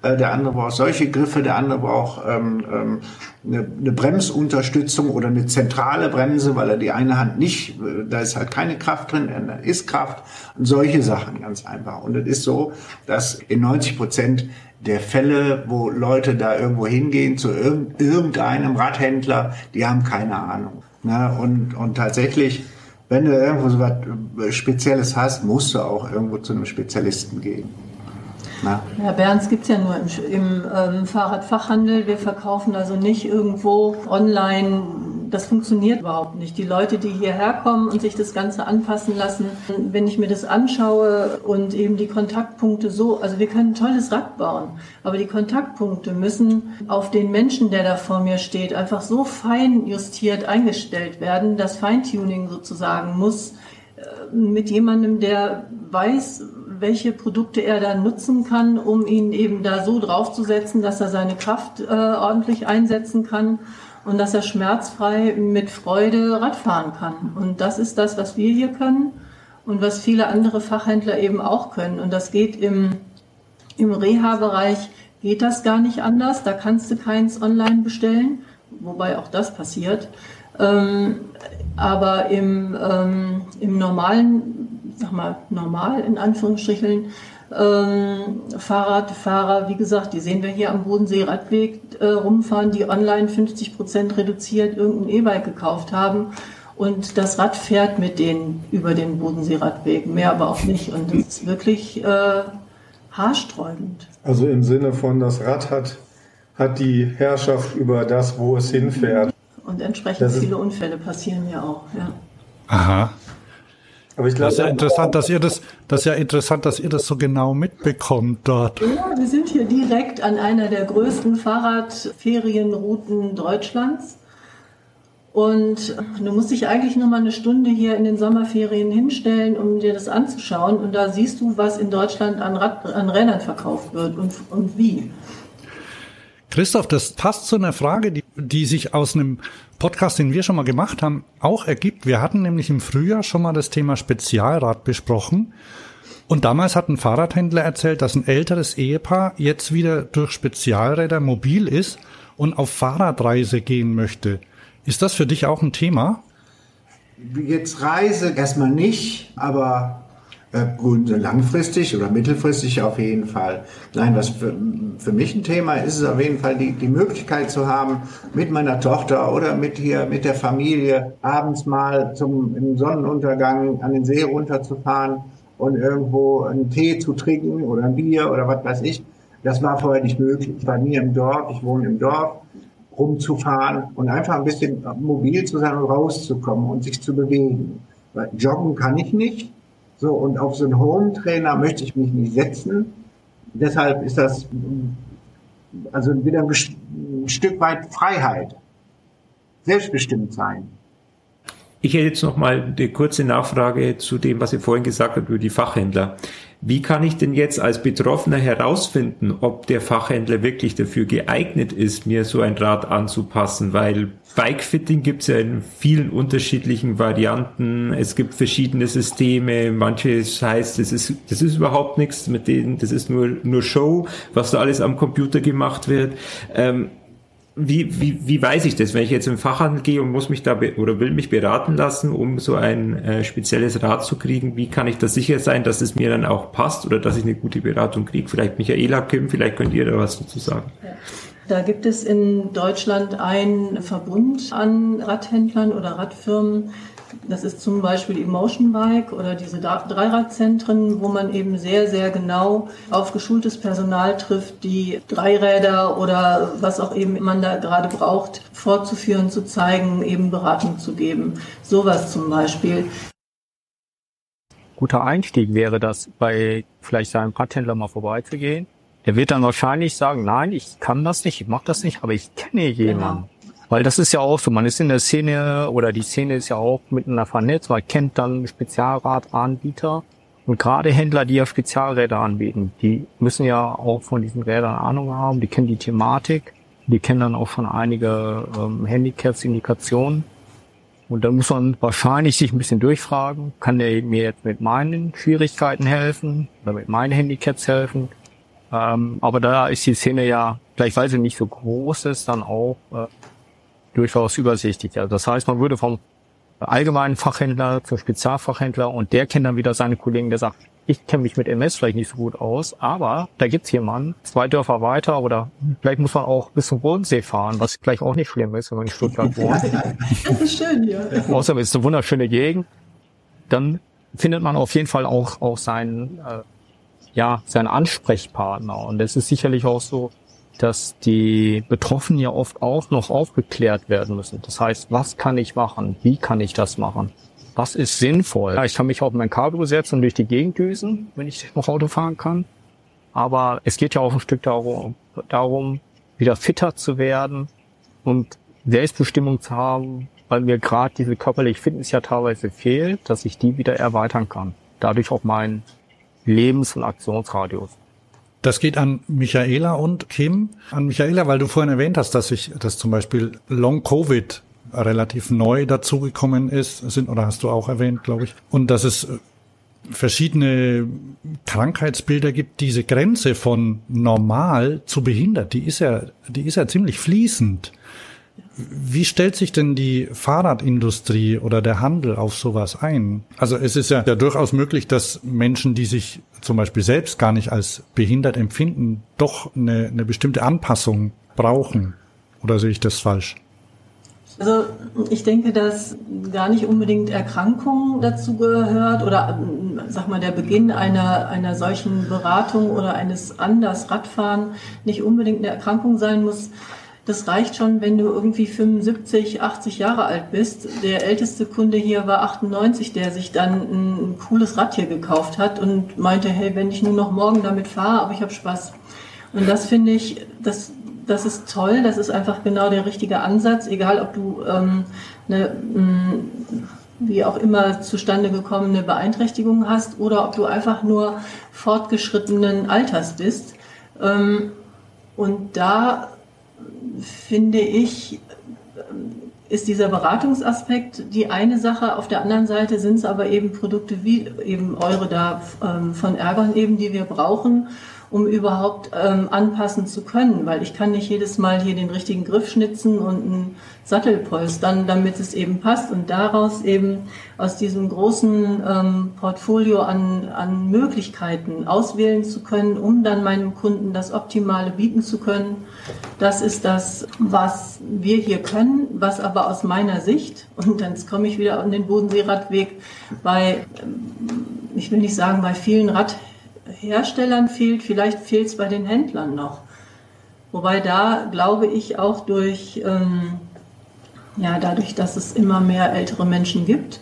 der andere braucht solche Griffe, der andere braucht eine Bremsunterstützung oder eine zentrale Bremse, weil er die eine Hand nicht, da ist halt keine Kraft drin, da ist Kraft und solche Sachen ganz einfach. Und es ist so, dass in 90% der Fälle, wo Leute da irgendwo hingehen zu irgendeinem Radhändler, die haben keine Ahnung. Ne? Und tatsächlich, wenn du irgendwo so was Spezielles hast, musst du auch irgendwo zu einem Spezialisten gehen. Na? Ja, Berns gibt's ja nur im Fahrradfachhandel. Wir verkaufen also nicht irgendwo online. Das funktioniert überhaupt nicht. Die Leute, die hierher kommen und sich das Ganze anpassen lassen, wenn ich mir das anschaue und eben die Kontaktpunkte so, also wir können ein tolles Rad bauen, aber die Kontaktpunkte müssen auf den Menschen, der da vor mir steht, einfach so fein justiert eingestellt werden. Das Feintuning sozusagen muss mit jemandem, der weiß, welche Produkte er dann nutzen kann, um ihn eben da so draufzusetzen, dass er seine Kraft ordentlich einsetzen kann und dass er schmerzfrei mit Freude Radfahren kann. Und das ist das, was wir hier können und was viele andere Fachhändler eben auch können. Und das geht im Reha-Bereich geht das gar nicht anders. Da kannst du keins online bestellen, wobei auch das passiert. Aber im normalen, sag mal, normal in Anführungsstrichen, Fahrradfahrer, wie gesagt, die sehen wir hier am Bodensee-Radweg rumfahren, die online 50% reduziert irgendein E-Bike gekauft haben und das Rad fährt mit denen über den Bodensee-Radweg, mehr aber auch nicht und das ist wirklich haarsträubend. Also im Sinne von, das Rad hat die Herrschaft über das, wo es hinfährt. Und entsprechend viele Unfälle passieren ja auch, ja. Aha. Aber ich glaube, das ist ja interessant, dass ihr das so genau mitbekommt dort. Ja, wir sind hier direkt an einer der größten Fahrradferienrouten Deutschlands. Und du musst dich eigentlich nur mal eine Stunde hier in den Sommerferien hinstellen, um dir das anzuschauen. Und da siehst du, was in Deutschland an Rädern verkauft wird und wie. Christoph, das passt zu einer Frage, die sich aus einem Podcast, den wir schon mal gemacht haben, auch ergibt. Wir hatten nämlich im Frühjahr schon mal das Thema Spezialrad besprochen. Und damals hat ein Fahrradhändler erzählt, dass ein älteres Ehepaar jetzt wieder durch Spezialräder mobil ist und auf Fahrradreise gehen möchte. Ist das für dich auch ein Thema? Jetzt Reise erstmal nicht, aber langfristig oder mittelfristig auf jeden Fall. Nein, was für mich ein Thema ist, ist auf jeden Fall die Möglichkeit zu haben, mit meiner Tochter oder mit der Familie abends mal im Sonnenuntergang an den See runterzufahren und irgendwo einen Tee zu trinken oder ein Bier oder was weiß ich. Das war vorher nicht möglich. Bei mir im Dorf, ich wohne im Dorf, rumzufahren und einfach ein bisschen mobil zu sein und rauszukommen und sich zu bewegen. Weil joggen kann ich nicht. So, und auf so einen Home-Trainer möchte ich mich nicht setzen. Deshalb ist das also wieder ein Stück weit Freiheit. Selbstbestimmt sein. Ich hätte jetzt noch mal eine kurze Nachfrage zu dem, was ihr vorhin gesagt habt über die Fachhändler. Wie kann ich denn jetzt als Betroffener herausfinden, ob der Fachhändler wirklich dafür geeignet ist, mir so ein Rad anzupassen? Weil Bikefitting gibt es ja in vielen unterschiedlichen Varianten. Es gibt verschiedene Systeme. Manches heißt, das ist überhaupt nichts mit denen, das ist nur Show, was da alles am Computer gemacht wird. Wie weiß ich das, wenn ich jetzt im Fachhandel gehe und muss mich da will mich beraten lassen, um so ein spezielles Rad zu kriegen? Wie kann ich da sicher sein, dass es mir dann auch passt oder dass ich eine gute Beratung kriege? Vielleicht Michaela, Kim, vielleicht könnt ihr da was dazu sagen. Ja. Da gibt es in Deutschland einen Verbund an Radhändlern oder Radfirmen. Das ist zum Beispiel Emotion Bike oder diese Dreiradzentren, wo man eben sehr, sehr genau auf geschultes Personal trifft, die Dreiräder oder was auch eben man da gerade braucht, vorzuführen, zu zeigen, eben Beratung zu geben. Sowas zum Beispiel. Guter Einstieg wäre das, bei vielleicht seinem Radhändler mal vorbeizugehen. Der wird dann wahrscheinlich sagen, nein, ich kann das nicht, ich mache das nicht, aber ich kenne jemanden. Genau. Weil das ist ja auch so, man ist in der Szene oder die Szene ist ja auch miteinander vernetzt, man kennt dann Spezialradanbieter und gerade Händler, die ja Spezialräder anbieten, die müssen ja auch von diesen Rädern Ahnung haben, die kennen die Thematik, die kennen dann auch schon einige Handicaps, Indikationen und dann muss man wahrscheinlich sich ein bisschen durchfragen, kann der mir jetzt mit meinen Schwierigkeiten helfen oder mit meinen Handicaps helfen? Aber da ist die Szene ja, gleich weil sie nicht so groß ist, dann auch durchaus übersichtlich. Also das heißt, man würde vom allgemeinen Fachhändler zum Spezialfachhändler und der kennt dann wieder seine Kollegen, der sagt, ich kenne mich mit MS vielleicht nicht so gut aus, aber da gibt's jemanden, 2 Dörfer weiter oder vielleicht muss man auch bis zum Bodensee fahren, was vielleicht auch nicht schlimm ist, wenn man in Stuttgart wohnt. Das ist schön hier. Außerdem ist es eine wunderschöne Gegend. Dann findet man auf jeden Fall auch seinen Ansprechpartner. Und es ist sicherlich auch so, dass die Betroffenen ja oft auch noch aufgeklärt werden müssen. Das heißt, was kann ich machen? Wie kann ich das machen? Was ist sinnvoll? Ja, ich kann mich auf mein Cabrio setzen und durch die Gegend düsen, wenn ich noch Auto fahren kann. Aber es geht ja auch ein Stück darum, wieder fitter zu werden und Selbstbestimmung zu haben, weil mir gerade diese körperliche Fitness ja teilweise fehlt, dass ich die wieder erweitern kann. Dadurch auch meinen Lebens- und Aktionsradius. Das geht an Michaela und Kim. An Michaela, weil du vorhin erwähnt hast, dass zum Beispiel Long-Covid relativ neu dazugekommen sind, oder hast du auch erwähnt, glaube ich. Und dass es verschiedene Krankheitsbilder gibt. Diese Grenze von normal zu behindert, die ist ja ziemlich fließend. Wie stellt sich denn die Fahrradindustrie oder der Handel auf sowas ein? Also es ist ja durchaus möglich, dass Menschen, die sich zum Beispiel selbst gar nicht als behindert empfinden, doch eine bestimmte Anpassung brauchen. Oder sehe ich das falsch? Also ich denke, dass gar nicht unbedingt Erkrankung dazu gehört oder sag mal der Beginn einer solchen Beratung oder eines Radfahren nicht unbedingt eine Erkrankung sein muss. Das reicht schon, wenn du irgendwie 75, 80 Jahre alt bist. Der älteste Kunde hier war 98, der sich dann ein cooles Rad hier gekauft hat und meinte, hey, wenn ich nur noch morgen damit fahre, aber ich habe Spaß. Und das finde ich, das ist toll, das ist einfach genau der richtige Ansatz, egal ob du wie auch immer zustande gekommene Beeinträchtigung hast oder ob du einfach nur fortgeschrittenen Alters bist. Und da finde ich, ist dieser Beratungsaspekt die eine Sache. Auf der anderen Seite sind es aber eben Produkte wie eben eure da von Ergon eben, die wir brauchen, um überhaupt anpassen zu können, weil ich kann nicht jedes Mal hier den richtigen Griff schnitzen und einen Sattel polstern, damit es eben passt und daraus eben aus diesem großen Portfolio an Möglichkeiten auswählen zu können, um dann meinem Kunden das Optimale bieten zu können. Das ist das, was wir hier können, was aber aus meiner Sicht, und dann komme ich wieder an den Bodenseeradweg, ich will nicht sagen, bei vielen Radherstellern fehlt, vielleicht fehlt es bei den Händlern noch. Wobei da, glaube ich, auch dadurch, dass es immer mehr ältere Menschen gibt,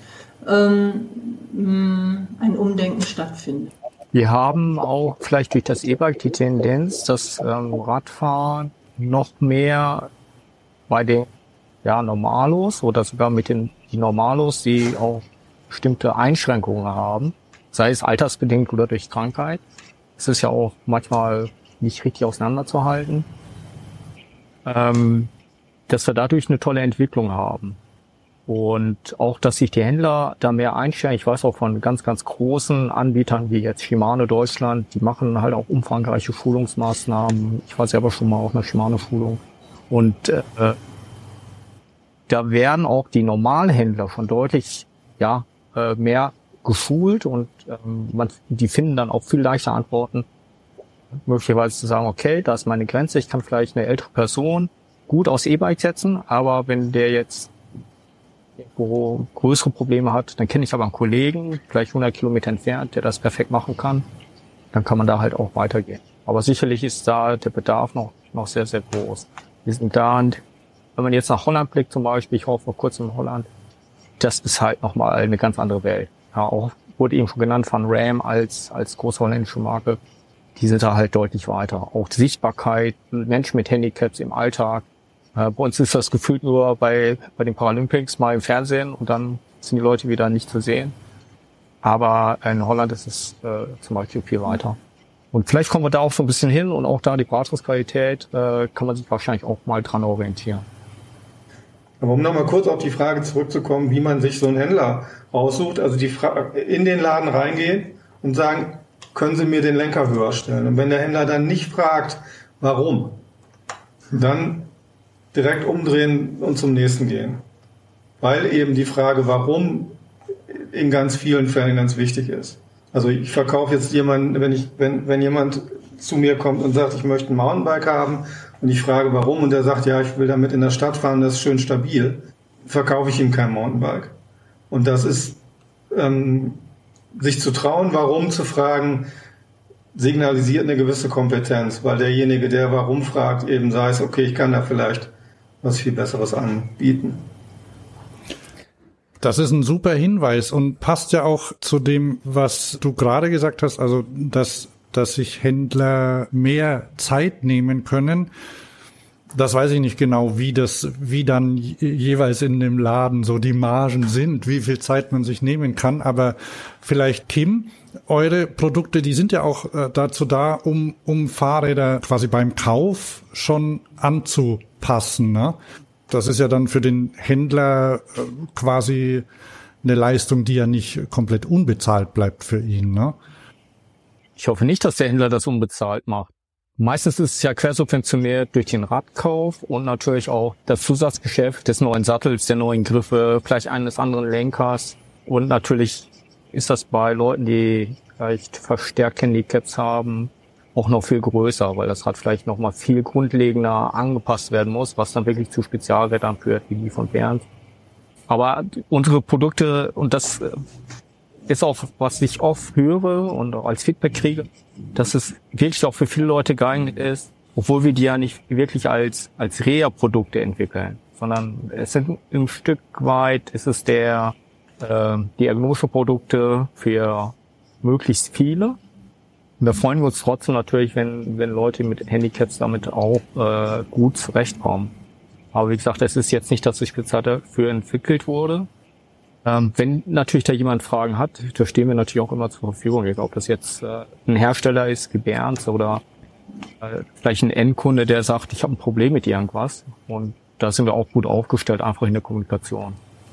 ein Umdenken stattfindet. Wir haben auch vielleicht durch das E-Bike die Tendenz, dass Radfahren noch mehr bei den Normalos oder sogar mit die Normalos, die auch bestimmte Einschränkungen haben, sei es altersbedingt oder durch Krankheit. Es ist ja auch manchmal nicht richtig auseinanderzuhalten, dass wir dadurch eine tolle Entwicklung haben. Und auch, dass sich die Händler da mehr einstellen. Ich weiß auch von ganz, ganz großen Anbietern wie jetzt Shimano Deutschland, die machen halt auch umfangreiche Schulungsmaßnahmen. Ich war selber schon mal auf einer Shimano-Schulung. Und da werden auch die Normalhändler schon deutlich mehr geschult und die finden dann auch viel leichter Antworten, möglicherweise zu sagen, okay, da ist meine Grenze, ich kann vielleicht eine ältere Person gut aufs E-Bike setzen, aber wenn der jetzt irgendwo größere Probleme hat, dann kenne ich aber einen Kollegen, vielleicht 100 Kilometer entfernt, der das perfekt machen kann, dann kann man da halt auch weitergehen. Aber sicherlich ist da der Bedarf noch sehr, sehr groß. Wir sind da, und wenn man jetzt nach Holland blickt zum Beispiel, ich war vor kurzem in Holland, das ist halt nochmal eine ganz andere Welt. Ja, auch wurde eben schon genannt von Ram als große holländische Marke. Die sind da halt deutlich weiter. Auch die Sichtbarkeit, Menschen mit Handicaps im Alltag. Bei uns ist das gefühlt nur bei den Paralympics mal im Fernsehen und dann sind die Leute wieder nicht zu sehen. Aber in Holland ist es zum Beispiel viel weiter. Und vielleicht kommen wir da auch so ein bisschen hin und auch da die Beratungsqualität kann man sich wahrscheinlich auch mal dran orientieren. Aber um nochmal kurz auf die Frage zurückzukommen, wie man sich so einen Händler aussucht, also in den Laden reingehen und sagen, können Sie mir den Lenker höher stellen? Und wenn der Händler dann nicht fragt, warum, dann direkt umdrehen und zum nächsten gehen. Weil eben die Frage, warum, in ganz vielen Fällen ganz wichtig ist. Also ich verkaufe jetzt jemanden, wenn jemand zu mir kommt und sagt, ich möchte ein Mountainbike haben und ich frage, warum, und der sagt, ja, ich will damit in der Stadt fahren, das ist schön stabil, verkaufe ich ihm kein Mountainbike. Und das ist, sich zu trauen, warum zu fragen, signalisiert eine gewisse Kompetenz, weil derjenige, der warum fragt, eben weiß, okay, ich kann da vielleicht was viel Besseres anbieten. Das ist ein super Hinweis und passt ja auch zu dem, was du gerade gesagt hast, also dass sich Händler mehr Zeit nehmen können. Das weiß ich nicht genau, wie dann jeweils in dem Laden so die Margen sind, wie viel Zeit man sich nehmen kann. Aber vielleicht, Kim, eure Produkte, die sind ja auch dazu da, um Fahrräder quasi beim Kauf schon anzupassen, ne? Das ist ja dann für den Händler quasi eine Leistung, die ja nicht komplett unbezahlt bleibt für ihn, ne? Ich hoffe nicht, dass der Händler das unbezahlt macht. Meistens ist es ja quersubventioniert durch den Radkauf und natürlich auch das Zusatzgeschäft des neuen Sattels, der neuen Griffe, vielleicht eines anderen Lenkers. Und natürlich ist das bei Leuten, die vielleicht verstärkt Handicaps haben, auch noch viel größer, weil das Rad vielleicht noch mal viel grundlegender angepasst werden muss, was dann wirklich zu Spezialrädern führt, wie die von Bernd. Aber unsere Produkte, und das ist auch, was ich oft höre und auch als Feedback kriege, dass es wirklich auch für viele Leute geeignet ist, obwohl wir die ja nicht wirklich als Reha-Produkte entwickeln, sondern es sind ein Stück weit, ist es die ergonomische Produkte für möglichst viele. Und da freuen wir uns trotzdem natürlich, wenn Leute mit Handicaps damit auch gut zurechtkommen. Aber wie gesagt, es ist jetzt nicht, dass das speziell dafür entwickelt wurde. Wenn natürlich da jemand Fragen hat, da stehen wir natürlich auch immer zur Verfügung. Ob das jetzt ein Hersteller ist, wie Bernd, oder vielleicht ein Endkunde, der sagt, ich habe ein Problem mit irgendwas. Und da sind wir auch gut aufgestellt, einfach in der Kommunikation.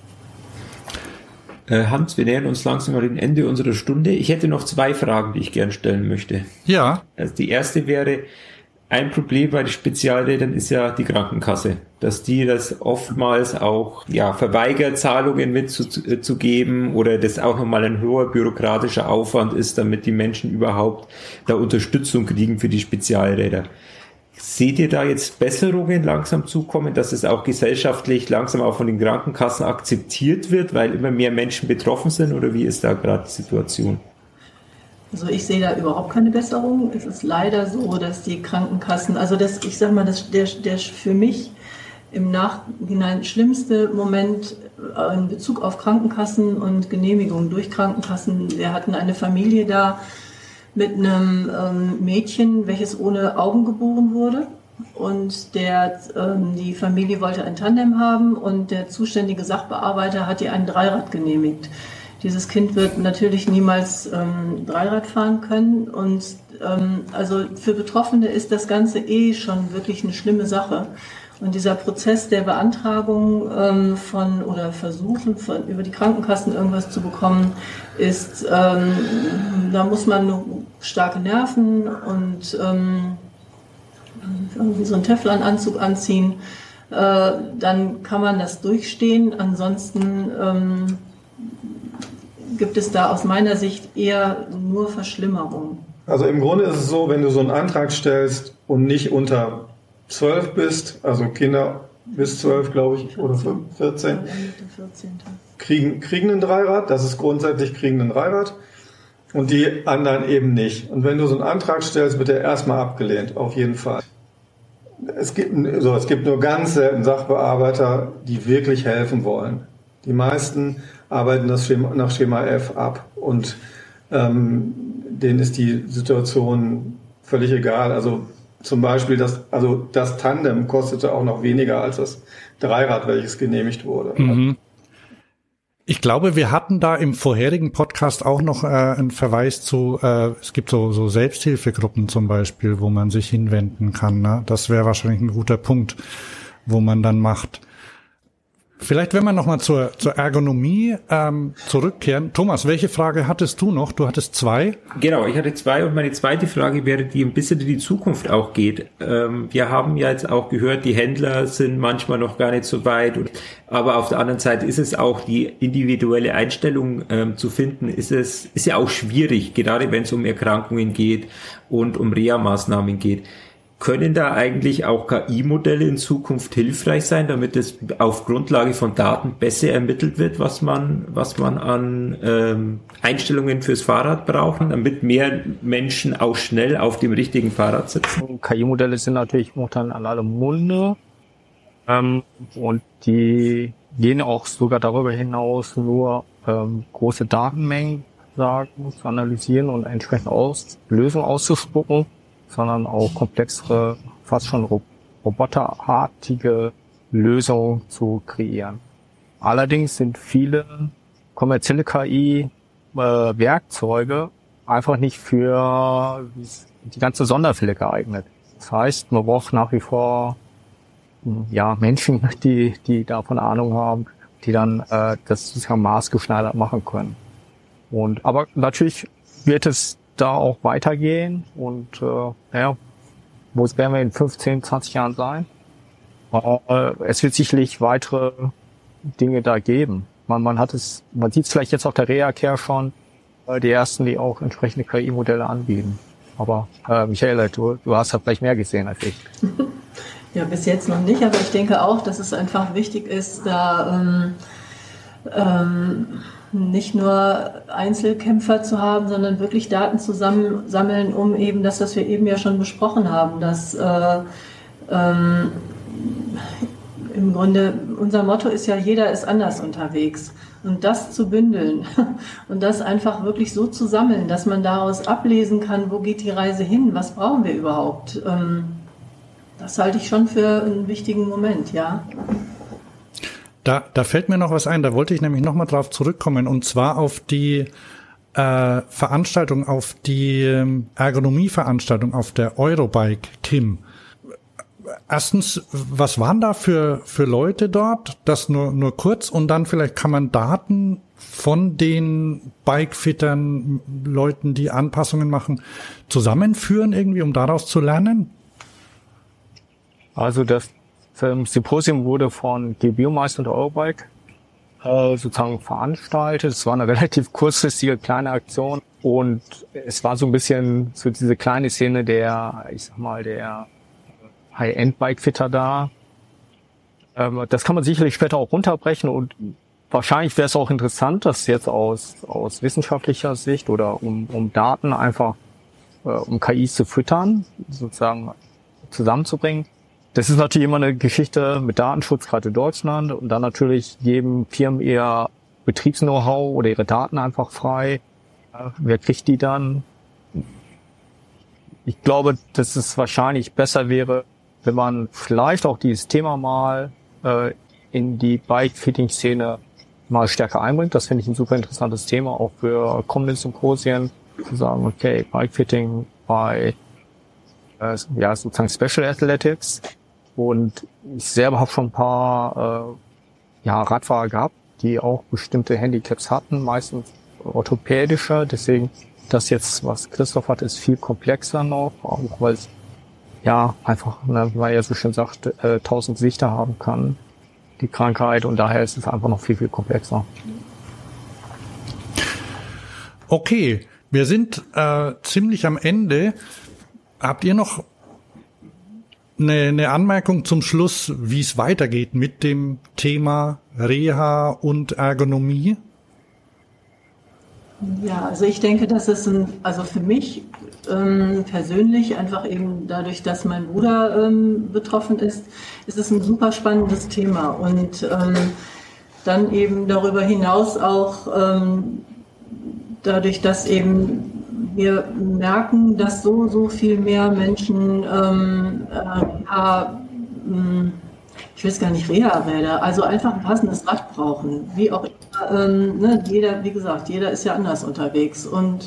Hans, wir nähern uns langsam mal dem Ende unserer Stunde. Ich hätte noch 2 Fragen, die ich gerne stellen möchte. Ja. Also die erste wäre, ein Problem bei den Spezialrädern ist ja die Krankenkasse, dass die das oftmals auch verweigert, Zahlungen mitzugeben oder das auch nochmal ein hoher bürokratischer Aufwand ist, damit die Menschen überhaupt da Unterstützung kriegen für die Spezialräder. Seht ihr da jetzt Besserungen langsam zukommen, dass es auch gesellschaftlich langsam auch von den Krankenkassen akzeptiert wird, weil immer mehr Menschen betroffen sind, oder wie ist da gerade die Situation? Also ich sehe da überhaupt keine Besserung. Es ist leider so, dass die Krankenkassen, also der für mich im Nachhinein schlimmste Moment in Bezug auf Krankenkassen und Genehmigungen durch Krankenkassen, wir hatten eine Familie da mit einem Mädchen, welches ohne Augen geboren wurde. Und die Familie wollte ein Tandem haben und der zuständige Sachbearbeiter hat ihr ein Dreirad genehmigt. Dieses Kind wird natürlich niemals Dreirad fahren können und also für Betroffene ist das Ganze schon wirklich eine schlimme Sache. Und dieser Prozess der Beantragung Versuchen über die Krankenkassen irgendwas zu bekommen, ist, da muss man starke Nerven und irgendwie so einen Teflonanzug anziehen. Dann kann man das durchstehen. Ansonsten gibt es da aus meiner Sicht eher nur Verschlimmerungen. Also im Grunde ist es so, wenn du so einen Antrag stellst und nicht unter 12 bist, also Kinder bis 12, glaube ich, 14, oder 14, kriegen ein Dreirad, das ist grundsätzlich kriegen ein Dreirad und die anderen eben nicht. Und wenn du so einen Antrag stellst, wird er erstmal abgelehnt, auf jeden Fall. Es gibt nur ganz selten Sachbearbeiter, die wirklich helfen wollen. Die meisten arbeiten das nach Schema F ab und denen ist die Situation völlig egal. Also zum Beispiel das Tandem kostete auch noch weniger als das Dreirad, welches genehmigt wurde. Mhm. Ich glaube, wir hatten da im vorherigen Podcast auch noch einen Verweis zu, es gibt so Selbsthilfegruppen zum Beispiel, wo man sich hinwenden kann. Ne? Das wäre wahrscheinlich ein guter Punkt, wo man dann macht. Vielleicht, wenn wir nochmal zur Ergonomie zurückkehren. Thomas, welche Frage hattest du noch? Du hattest 2. Genau, ich hatte 2 und meine zweite Frage wäre, die ein bisschen in die Zukunft auch geht. Wir haben ja jetzt auch gehört, die Händler sind manchmal noch gar nicht so weit. Aber auf der anderen Seite ist es auch die individuelle Einstellung zu finden, ist ja auch schwierig, gerade wenn es um Erkrankungen geht und um Reha-Maßnahmen geht. Können da eigentlich auch KI-Modelle in Zukunft hilfreich sein, damit es auf Grundlage von Daten besser ermittelt wird, was man an Einstellungen fürs Fahrrad brauchen, damit mehr Menschen auch schnell auf dem richtigen Fahrrad sitzen? KI-Modelle sind natürlich momentan an alle Munde und die gehen auch sogar darüber hinaus, nur große Datenmengen zu analysieren und entsprechend Lösungen auszuspucken, sondern auch komplexere, fast schon roboterartige Lösungen zu kreieren. Allerdings sind viele kommerzielle KI-Werkzeuge einfach nicht für die ganze Sonderfälle geeignet. Das heißt, man braucht nach wie vor Menschen, die davon Ahnung haben, die dann das sozusagen maßgeschneidert machen können. Aber natürlich wird es da auch weitergehen und wo werden wir in 15, 20 Jahren sein? Es wird sicherlich weitere Dinge da geben. Man sieht es vielleicht jetzt auf der Reha-Care schon, die ersten, die auch entsprechende KI-Modelle anbieten. Aber Michaela, du hast ja vielleicht mehr gesehen als ich. Ja, bis jetzt noch nicht, aber ich denke auch, dass es einfach wichtig ist, da nicht nur Einzelkämpfer zu haben, sondern wirklich Daten zusammensammeln, um eben das, was wir eben ja schon besprochen haben, dass im Grunde unser Motto ist ja, jeder ist anders unterwegs. Und das zu bündeln und das einfach wirklich so zu sammeln, dass man daraus ablesen kann, wo geht die Reise hin, was brauchen wir überhaupt. Das halte ich schon für einen wichtigen Moment, ja. Da fällt mir noch was ein, da wollte ich nämlich nochmal drauf zurückkommen, und zwar auf die Veranstaltung, auf die Ergonomie-Veranstaltung auf der Eurobike, Tim. Erstens, was waren da für Leute dort? Das nur kurz, und dann vielleicht kann man Daten von den Bikefittern, Leuten, die Anpassungen machen, zusammenführen irgendwie, um daraus zu lernen? Also das Symposium wurde von G-Biomeister und der Eurobike sozusagen veranstaltet. Es war eine relativ kurzfristige kleine Aktion und es war so ein bisschen so diese kleine Szene der High-End-Bike-Fitter da. Das kann man sicherlich später auch runterbrechen und wahrscheinlich wäre es auch interessant, das jetzt aus wissenschaftlicher Sicht oder um Daten einfach, um KIs zu füttern, sozusagen zusammenzubringen. Das ist natürlich immer eine Geschichte mit Datenschutz, gerade in Deutschland. Und dann natürlich geben Firmen ihr Betriebs-Know-how oder ihre Daten einfach frei. Wer kriegt die dann? Ich glaube, dass es wahrscheinlich besser wäre, wenn man vielleicht auch dieses Thema mal in die Bike-Fitting-Szene mal stärker einbringt. Das finde ich ein super interessantes Thema, auch für kommende Symposien. Zu sagen, okay, Bike-Fitting bei sozusagen Special Athletics. Und ich selber habe schon ein paar Radfahrer gehabt, die auch bestimmte Handicaps hatten, meistens orthopädischer. Deswegen, das jetzt, was Christoph hat, ist viel komplexer noch, auch weil es einfach, wie man ja so schön sagt, 1000 Gesichter haben kann, die Krankheit. Und daher ist es einfach noch viel, viel komplexer. Okay, wir sind ziemlich am Ende. Habt ihr noch eine Anmerkung zum Schluss, wie es weitergeht mit dem Thema Reha und Ergonomie? Ja, also ich denke, dass es für mich persönlich, einfach eben dadurch, dass mein Bruder betroffen ist es ein super spannendes Thema. Und dann eben darüber hinaus auch dadurch, dass eben wir merken, dass so viel mehr Menschen ich weiß gar nicht, Reha-Räder, also einfach ein passendes Rad brauchen. Wie auch immer, jeder, wie gesagt, jeder ist ja anders unterwegs. Und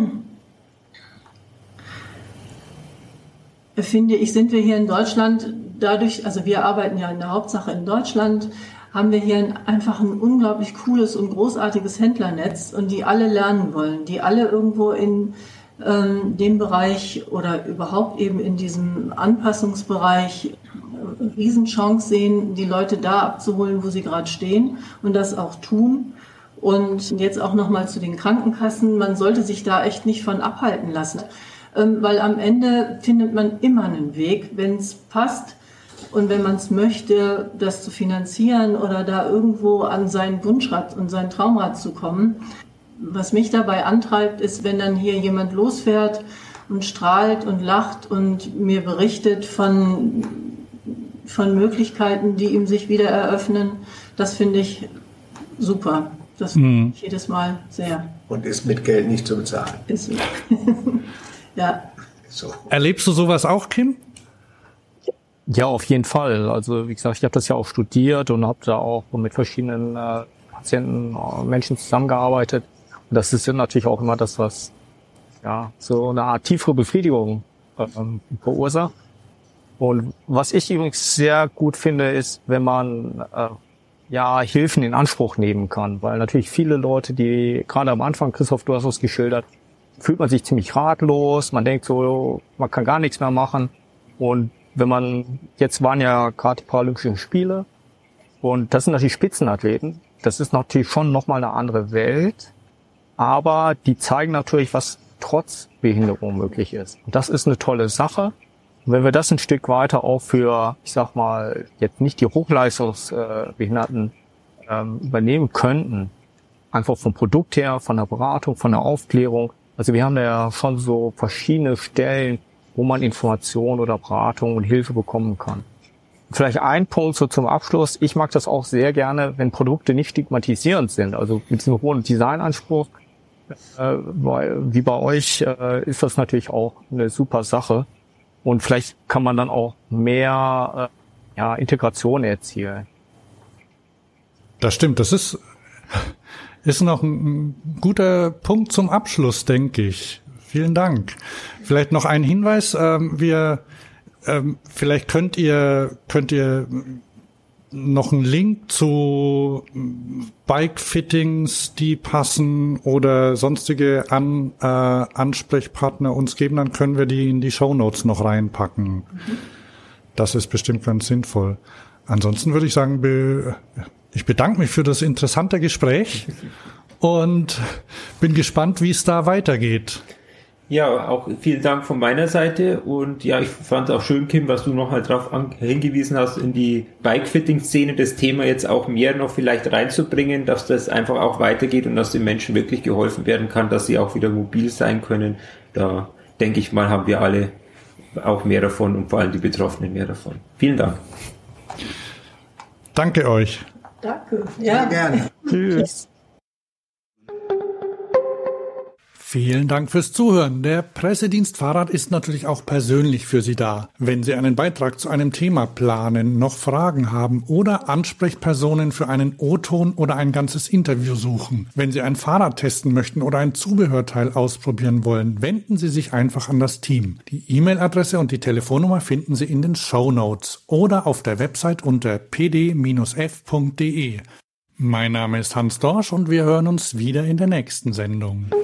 finde ich, sind wir hier in Deutschland dadurch, also wir arbeiten ja in der Hauptsache in Deutschland, haben wir hier einfach ein unglaublich cooles und großartiges Händlernetz und die alle lernen wollen, die alle irgendwo in dem Bereich oder überhaupt eben in diesem Anpassungsbereich Riesenchance sehen, die Leute da abzuholen, wo sie gerade stehen und das auch tun. Und jetzt auch nochmal zu den Krankenkassen, man sollte sich da echt nicht von abhalten lassen, weil am Ende findet man immer einen Weg, wenn es passt und wenn man es möchte, das zu finanzieren oder da irgendwo an seinen Wunschrad und seinen Traumrad zu kommen. Was mich dabei antreibt, ist, wenn dann hier jemand losfährt und strahlt und lacht und mir berichtet von Möglichkeiten, die ihm sich wieder eröffnen. Das finde ich super. Das finde ich jedes Mal sehr. Und ist mit Geld nicht zu bezahlen. Ist ja. So. Erlebst du sowas auch, Kim? Ja, auf jeden Fall. Also wie gesagt, ich habe das ja auch studiert und habe da auch mit verschiedenen Patienten, Menschen zusammengearbeitet. Und das ist natürlich auch immer das, was ja so eine Art tiefere Befriedigung verursacht. Und was ich übrigens sehr gut finde, ist, wenn man Hilfen in Anspruch nehmen kann. Weil natürlich viele Leute, die gerade am Anfang, Christoph, du hast es geschildert, fühlt man sich ziemlich ratlos, man denkt so, man kann gar nichts mehr machen. Und jetzt waren ja gerade die Paralympischen Spiele und das sind natürlich Spitzenathleten. Das ist natürlich schon nochmal eine andere Welt. Aber die zeigen natürlich, was trotz Behinderung möglich ist. Und das ist eine tolle Sache. Und wenn wir das ein Stück weiter auch für, ich sag mal, jetzt nicht die Hochleistungsbehinderten übernehmen könnten, einfach vom Produkt her, von der Beratung, von der Aufklärung. Also wir haben da ja schon so verschiedene Stellen, wo man Informationen oder Beratung und Hilfe bekommen kann. Vielleicht ein Punkt so zum Abschluss. Ich mag das auch sehr gerne, wenn Produkte nicht stigmatisierend sind. Also mit diesem hohen Designanspruch, wie bei euch, ist das natürlich auch eine super Sache. Und vielleicht kann man dann auch mehr Integration erzielen. Das stimmt. Das ist noch ein guter Punkt zum Abschluss, denke ich. Vielen Dank. Vielleicht noch ein Hinweis. Vielleicht könnt ihr noch einen Link zu Bike-Fittings, die passen oder sonstige Ansprechpartner uns geben, dann können wir die in die Shownotes noch reinpacken. Das ist bestimmt ganz sinnvoll. Ansonsten würde ich sagen, ich bedanke mich für das interessante Gespräch und bin gespannt, wie es da weitergeht. Ja, auch vielen Dank von meiner Seite und ja, ich fand es auch schön, Kim, was du noch mal drauf hingewiesen hast, in die Bike-Fitting-Szene das Thema jetzt auch mehr noch vielleicht reinzubringen, dass das einfach auch weitergeht und dass den Menschen wirklich geholfen werden kann, dass sie auch wieder mobil sein können. Da denke ich mal, haben wir alle auch mehr davon und vor allem die Betroffenen mehr davon. Vielen Dank. Danke euch. Danke. Ja, gerne. Tschüss. Vielen Dank fürs Zuhören. Der Pressedienst Fahrrad ist natürlich auch persönlich für Sie da. Wenn Sie einen Beitrag zu einem Thema planen, noch Fragen haben oder Ansprechpersonen für einen O-Ton oder ein ganzes Interview suchen. Wenn Sie ein Fahrrad testen möchten oder ein Zubehörteil ausprobieren wollen, wenden Sie sich einfach an das Team. Die E-Mail-Adresse und die Telefonnummer finden Sie in den Shownotes oder auf der Website unter pd-f.de. Mein Name ist Hans Dorsch und wir hören uns wieder in der nächsten Sendung.